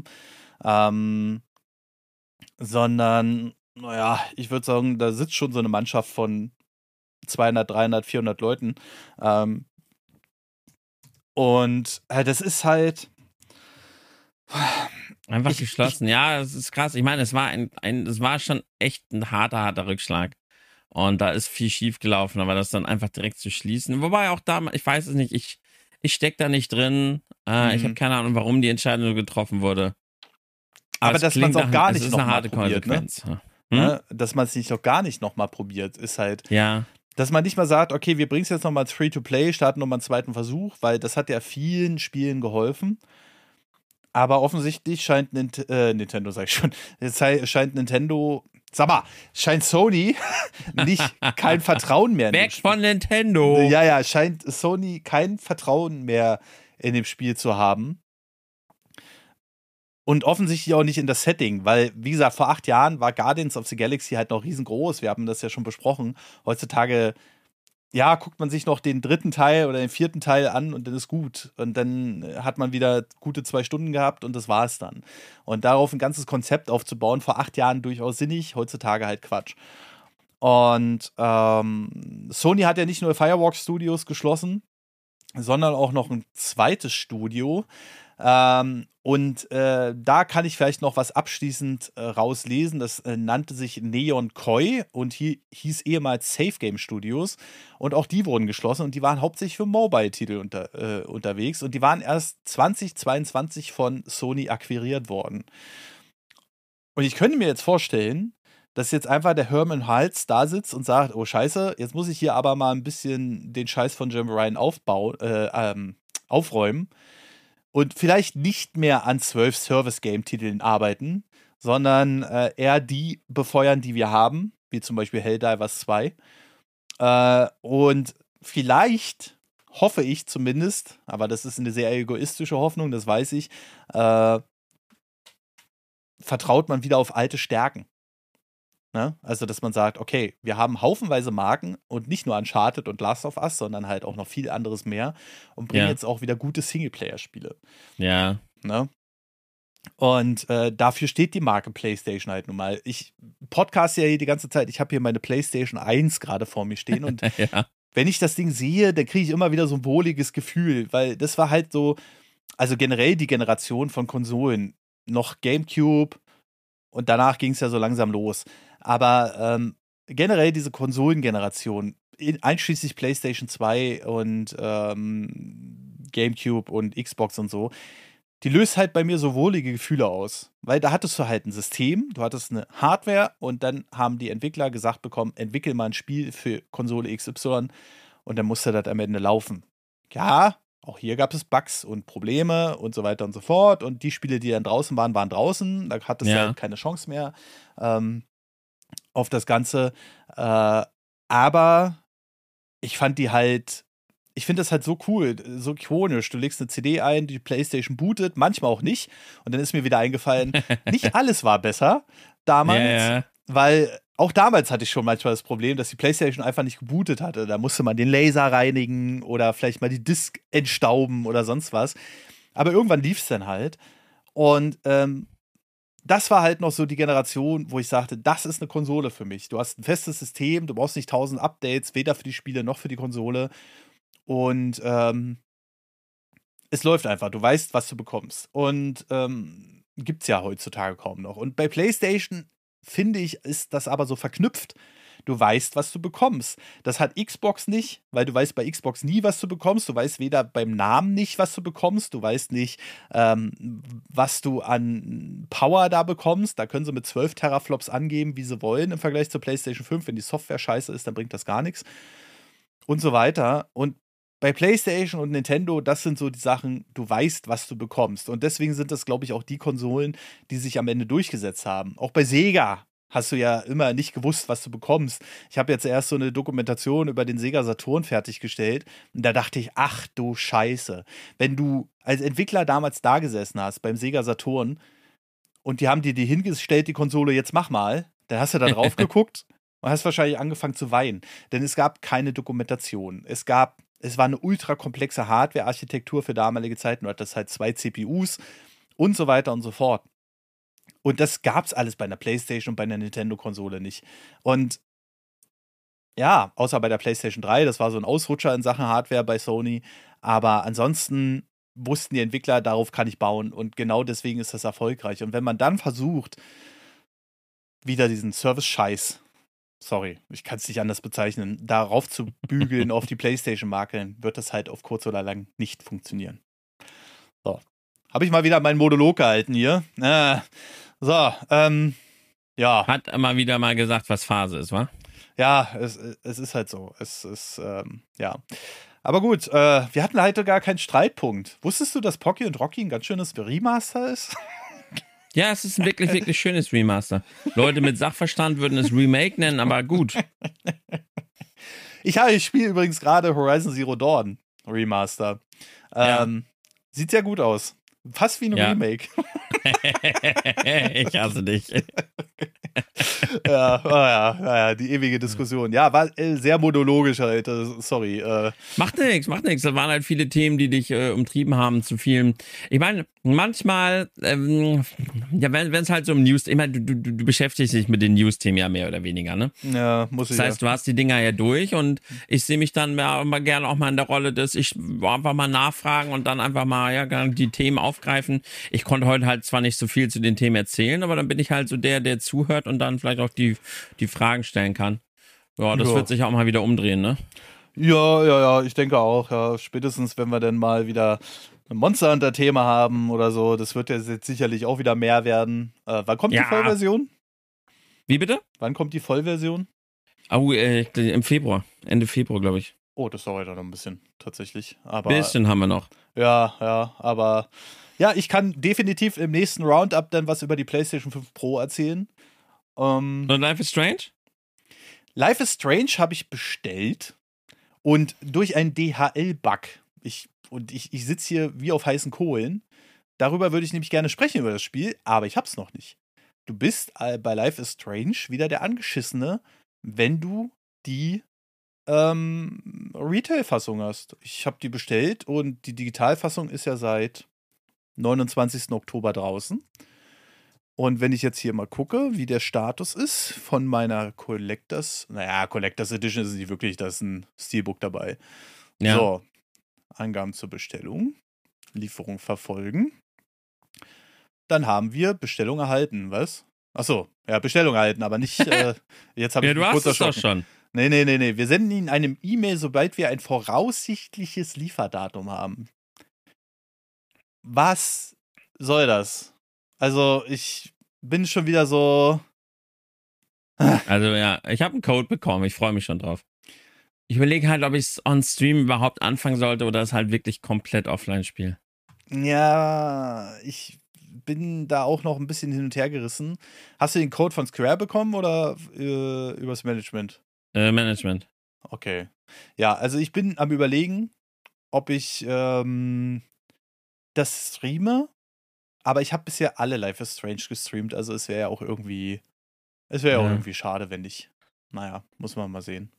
sondern, ich würde sagen, da sitzt schon so eine Mannschaft von 200, 300, 400 Leuten. Und das ist halt einfach geschlossen. Ja, das ist krass. Ich meine, es war schon echt ein harter Rückschlag. Und da ist viel schief gelaufen, aber das dann einfach direkt zu schließen. Wobei auch da, ich weiß es nicht, ich stecke da nicht drin. Ich habe keine Ahnung, warum die Entscheidung getroffen wurde. Aber dass man es auch gar nicht nochmal probiert, ne? Dass man es nicht auch gar nicht nochmal probiert, ist halt. Ja. Dass man nicht mal sagt, okay, wir bringen es jetzt nochmal als Free-to-Play, starten nochmal einen zweiten Versuch, weil das hat ja vielen Spielen geholfen. Aber offensichtlich scheint Nintendo, sag ich schon, scheint Sony kein Vertrauen mehr in Weg von Nintendo! Ja, scheint Sony kein Vertrauen mehr in dem Spiel zu haben. Und offensichtlich auch nicht in das Setting, weil, wie gesagt, vor 8 Jahren war Guardians of the Galaxy halt noch riesengroß. Wir haben das ja schon besprochen. Heutzutage, ja, guckt man sich noch den 3. Teil oder den 4. Teil an und dann ist gut. Und dann hat man wieder gute 2 Stunden gehabt und das war es dann. Und darauf ein ganzes Konzept aufzubauen, vor 8 Jahren durchaus sinnig, heutzutage halt Quatsch. Und Sony hat ja nicht nur Firewalk Studios geschlossen, sondern auch noch ein zweites Studio. Da kann ich vielleicht noch was abschließend rauslesen. Das nannte sich Neon Koi und hieß ehemals Safe Game Studios. Und auch die wurden geschlossen und die waren hauptsächlich für Mobile-Titel unterwegs. Und die waren erst 2022 von Sony akquiriert worden. Und ich könnte mir jetzt vorstellen, dass jetzt einfach der Herman Hals da sitzt und sagt, oh Scheiße, jetzt muss ich hier aber mal ein bisschen den Scheiß von Jim Ryan aufräumen und vielleicht nicht mehr an 12 Service-Game-Titeln arbeiten, sondern eher die befeuern, die wir haben, wie zum Beispiel Helldivers 2. Und vielleicht, hoffe ich zumindest, aber das ist eine sehr egoistische Hoffnung, das weiß ich, vertraut man wieder auf alte Stärken. Ne? Also, dass man sagt, okay, wir haben haufenweise Marken und nicht nur Uncharted und Last of Us, sondern halt auch noch viel anderes mehr und bringen jetzt auch wieder gute Singleplayer-Spiele. Ja. Ne? Und dafür steht die Marke PlayStation halt nun mal. Ich podcast ja hier die ganze Zeit, ich habe hier meine PlayStation 1 gerade vor mir stehen und wenn ich das Ding sehe, dann kriege ich immer wieder so ein wohliges Gefühl, weil das war halt so, also generell die Generation von Konsolen, noch GameCube und danach ging es ja so langsam los. Aber generell diese Konsolengeneration, einschließlich PlayStation 2 und GameCube und Xbox und so, die löst halt bei mir so wohlige Gefühle aus. Weil da hattest du halt ein System, du hattest eine Hardware und dann haben die Entwickler gesagt bekommen, entwickel mal ein Spiel für Konsole XY und dann musste das am Ende laufen. Ja, auch hier gab es Bugs und Probleme und so weiter und so fort. Und die Spiele, die dann draußen waren, waren draußen. Da hattest du halt keine Chance mehr auf das Ganze. Aber ich fand die halt, ich finde das halt so cool, so ikonisch. Du legst eine CD ein, die PlayStation bootet, manchmal auch nicht. Und dann ist mir wieder eingefallen, nicht alles war besser damals, weil auch damals hatte ich schon manchmal das Problem, dass die PlayStation einfach nicht gebootet hatte. Da musste man den Laser reinigen oder vielleicht mal die Disk entstauben oder sonst was. Aber irgendwann lief es dann halt. Und das war halt noch so die Generation, wo ich sagte, das ist eine Konsole für mich. Du hast ein festes System, du brauchst nicht 1000 Updates, weder für die Spiele noch für die Konsole. Und es läuft einfach. Du weißt, was du bekommst. Und gibt's ja heutzutage kaum noch. Und bei PlayStation, finde ich, ist das aber so verknüpft. Du weißt, was du bekommst. Das hat Xbox nicht, weil du weißt bei Xbox nie, was du bekommst. Du weißt weder beim Namen nicht, was du bekommst. Du weißt nicht, was du an Power da bekommst. Da können sie mit 12 Teraflops angeben, wie sie wollen im Vergleich zur PlayStation 5. Wenn die Software scheiße ist, dann bringt das gar nichts. Und so weiter. Und bei PlayStation und Nintendo, das sind so die Sachen, du weißt, was du bekommst. Und deswegen sind das, glaube ich, auch die Konsolen, die sich am Ende durchgesetzt haben. Auch bei Sega hast du ja immer nicht gewusst, was du bekommst. Ich habe jetzt erst so eine Dokumentation über den Sega Saturn fertiggestellt und da dachte ich, ach du Scheiße. Wenn du als Entwickler damals da gesessen hast beim Sega Saturn und die haben dir die hingestellt, die Konsole, jetzt mach mal, dann hast du da drauf geguckt und hast wahrscheinlich angefangen zu weinen. Denn es gab keine Dokumentation. Es war eine ultra komplexe Hardware-Architektur für damalige Zeiten. Du hattest halt 2 CPUs und so weiter und so fort. Und das gab's alles bei einer PlayStation und bei einer Nintendo-Konsole nicht. Und ja, außer bei der PlayStation 3, das war so ein Ausrutscher in Sachen Hardware bei Sony. Aber ansonsten wussten die Entwickler, darauf kann ich bauen. Und genau deswegen ist das erfolgreich. Und wenn man dann versucht, wieder diesen Service-Scheiß, sorry, ich kann es nicht anders bezeichnen, darauf zu bügeln auf die PlayStation-Marke, wird das halt auf kurz oder lang nicht funktionieren. So. Habe ich mal wieder meinen Monolog gehalten hier. Ja. Hat immer wieder mal gesagt, was Phase ist, wa? Ja, es ist halt so. Es ist, ja. Aber gut, wir hatten heute gar keinen Streitpunkt. Wusstest du, dass Pocky und Rocky ein ganz schönes Remaster ist? Ja, es ist ein wirklich, wirklich schönes Remaster. Leute mit Sachverstand würden es Remake nennen, aber gut. Ich spiele übrigens gerade Horizon Zero Dawn Remaster. Sieht sehr gut aus. Fast wie ein Remake. Ich hasse dich. Ja, die ewige Diskussion. Ja, war sehr monologisch halt, sorry. Macht nichts. Da waren halt viele Themen, die dich umtrieben haben zu vielen. Ich meine, manchmal, ja, wenn es halt so um News, ich meine, du beschäftigst dich mit den News-Themen ja mehr oder weniger, ne? Ja, muss ich. Das heißt, du hast die Dinger ja durch und ich sehe mich dann mal gerne auch mal in der Rolle, dass ich einfach mal nachfragen und dann einfach mal die Themen aufgreifen. Ich konnte heute halt zwar nicht so viel zu den Themen erzählen, aber dann bin ich halt so der zuhört und dann vielleicht auch die Fragen stellen kann. Ja, das wird sich auch mal wieder umdrehen, ne? Ja, ich denke auch. Ja, spätestens, wenn wir dann mal wieder ein Monster Hunter-Thema haben oder so, das wird ja jetzt sicherlich auch wieder mehr werden. Wann kommt die Vollversion? Wie bitte? Wann kommt die Vollversion? Oh, im Februar. Ende Februar, glaube ich. Oh, das dauert ja noch ein bisschen, tatsächlich. Aber bisschen haben wir noch. Ja, aber ja, ich kann definitiv im nächsten Roundup dann was über die PlayStation 5 Pro erzählen. Und Life is Strange? Life is Strange habe ich bestellt und durch einen DHL-Bug. Ich sitze hier wie auf heißen Kohlen. Darüber würde ich nämlich gerne sprechen über das Spiel, aber ich hab's noch nicht. Du bist bei Life is Strange wieder der Angeschissene, wenn du die Retail-Fassung hast. Ich habe die bestellt und die Digitalfassung ist ja seit 29. Oktober draußen. Und wenn ich jetzt hier mal gucke, wie der Status ist von meiner Collectors Edition ist es nicht wirklich, da ist ein Steelbook dabei. Ja. So, Angaben zur Bestellung, Lieferung verfolgen. Dann haben wir Bestellung erhalten, was? Achso, ja, Bestellung erhalten, aber nicht, jetzt habe ich du mich kurz hast es doch erschrocken. schon. Nee. Wir senden Ihnen eine E-Mail, sobald wir ein voraussichtliches Lieferdatum haben. Was soll das? Also, ich bin schon wieder so. Also ja, ich habe einen Code bekommen, ich freue mich schon drauf. Ich überlege halt, ob ich es on Stream überhaupt anfangen sollte oder es halt wirklich komplett offline spiele. Ja, ich bin da auch noch ein bisschen hin und her gerissen. Hast du den Code von Square bekommen oder übers Management? Management. Okay. Ja, also ich bin am Überlegen, ob ich das streame, aber ich habe bisher alle Life is Strange gestreamt, also es wäre ja auch irgendwie schade, wenn nicht. Naja, muss man mal sehen.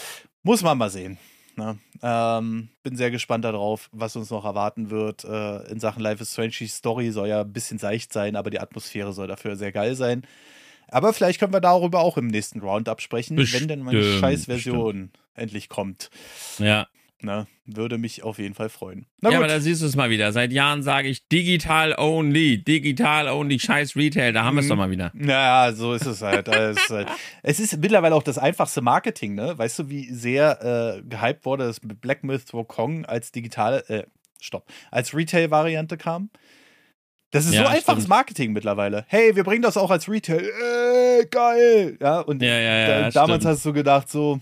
Ne? Bin sehr gespannt darauf, was uns noch erwarten wird in Sachen Life is Strange. Die Story soll ja ein bisschen seicht sein, aber die Atmosphäre soll dafür sehr geil sein. Aber vielleicht können wir darüber auch im nächsten Roundup sprechen, wenn denn meine Scheiß-Version endlich kommt. Ja. Ne? Würde mich auf jeden Fall freuen. Ja, aber da siehst du es mal wieder. Seit Jahren sage ich digital only, scheiß Retail, da haben wir es doch mal wieder. Ja, so ist es halt. Es ist mittlerweile auch das einfachste Marketing, ne? Weißt du, wie sehr gehypt wurde, dass Black Myth Wukong als als Retail-Variante kam? Das ist so einfaches Marketing mittlerweile. Hey, wir bringen das auch als Retail. Geil! Ja, und damals hast du gedacht so,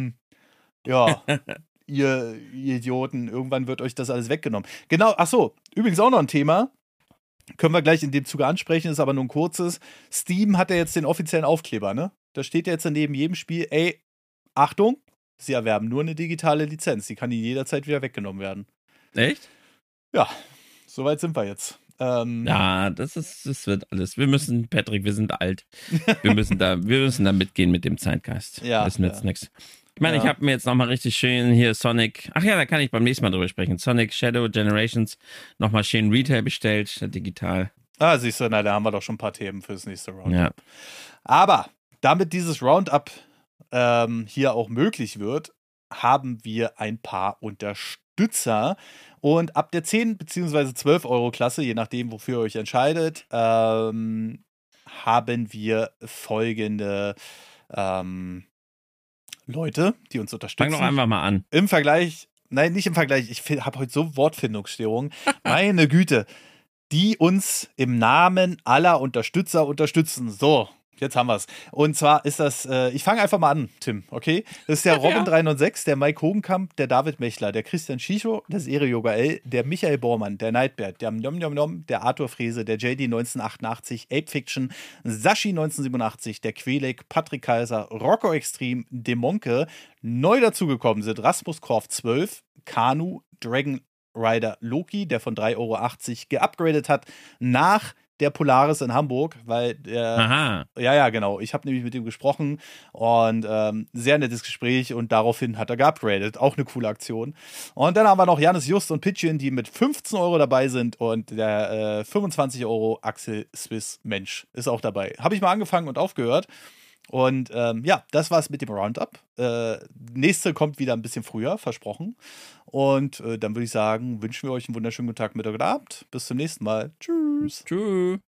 ihr Idioten, irgendwann wird euch das alles weggenommen. Genau, achso, übrigens auch noch ein Thema. Können wir gleich in dem Zuge ansprechen, ist aber nur ein kurzes. Steam hat ja jetzt den offiziellen Aufkleber, ne? Da steht ja jetzt neben jedem Spiel, ey, Achtung, sie erwerben nur eine digitale Lizenz. Die kann ihnen jederzeit wieder weggenommen werden. Echt? Ja, soweit sind wir jetzt. Ja, das wird alles. Wir müssen, Patrick, wir sind alt. Wir müssen da mitgehen mit dem Zeitgeist. Ja. Das nützt nichts. Ich meine, ich habe mir jetzt nochmal richtig schön hier Sonic, da kann ich beim nächsten Mal drüber sprechen. Sonic Shadow Generations nochmal schön Retail bestellt, digital. Ah, siehst du, da haben wir doch schon ein paar Themen fürs nächste Roundup. Ja. Aber damit dieses Roundup hier auch möglich wird, haben wir ein paar Unterstützer. Und ab der 10 bzw. 12 Euro Klasse, je nachdem, wofür ihr euch entscheidet, haben wir folgende Leute, die uns unterstützen. Fang doch einfach mal an. Nicht im Vergleich, ich habe heute so Wortfindungsstörungen. Meine Güte, die uns im Namen aller Unterstützer unterstützen. So, jetzt haben wir es. Und zwar ist das, ich fange einfach mal an, Tim, okay? Das ist der Robin306, der Mike Hogenkamp, der David Mechler, der Christian Schicho, der Sere Yoga L, der Michael Bormann, der Nightbird, der Nom Nom Nom, der Arthur Frese, der JD1988, Ape Fiction, Sashi1987, der Quelek, Patrick Kaiser, Rocco Extreme, Demonke. Neu dazugekommen sind Rasmus Korf 12, Kanu, Dragon Rider Loki, der von 3,80 Euro geupgradet hat nach der Polaris in Hamburg, weil Aha. ja, genau. Ich habe nämlich mit ihm gesprochen und sehr nettes Gespräch und daraufhin hat er geupgradet. Auch eine coole Aktion. Und dann haben wir noch Janis Just und Pitchin, die mit 15 Euro dabei sind und der 25 Euro Axel Swiss Mensch ist auch dabei. Habe ich mal angefangen und aufgehört. Und ja, das war's mit dem Roundup. Nächste kommt wieder ein bisschen früher, versprochen. Und dann würde ich sagen, wünschen wir euch einen wunderschönen guten Tag, Mittag oder Abend. Bis zum nächsten Mal. Tschüss. Tschüss.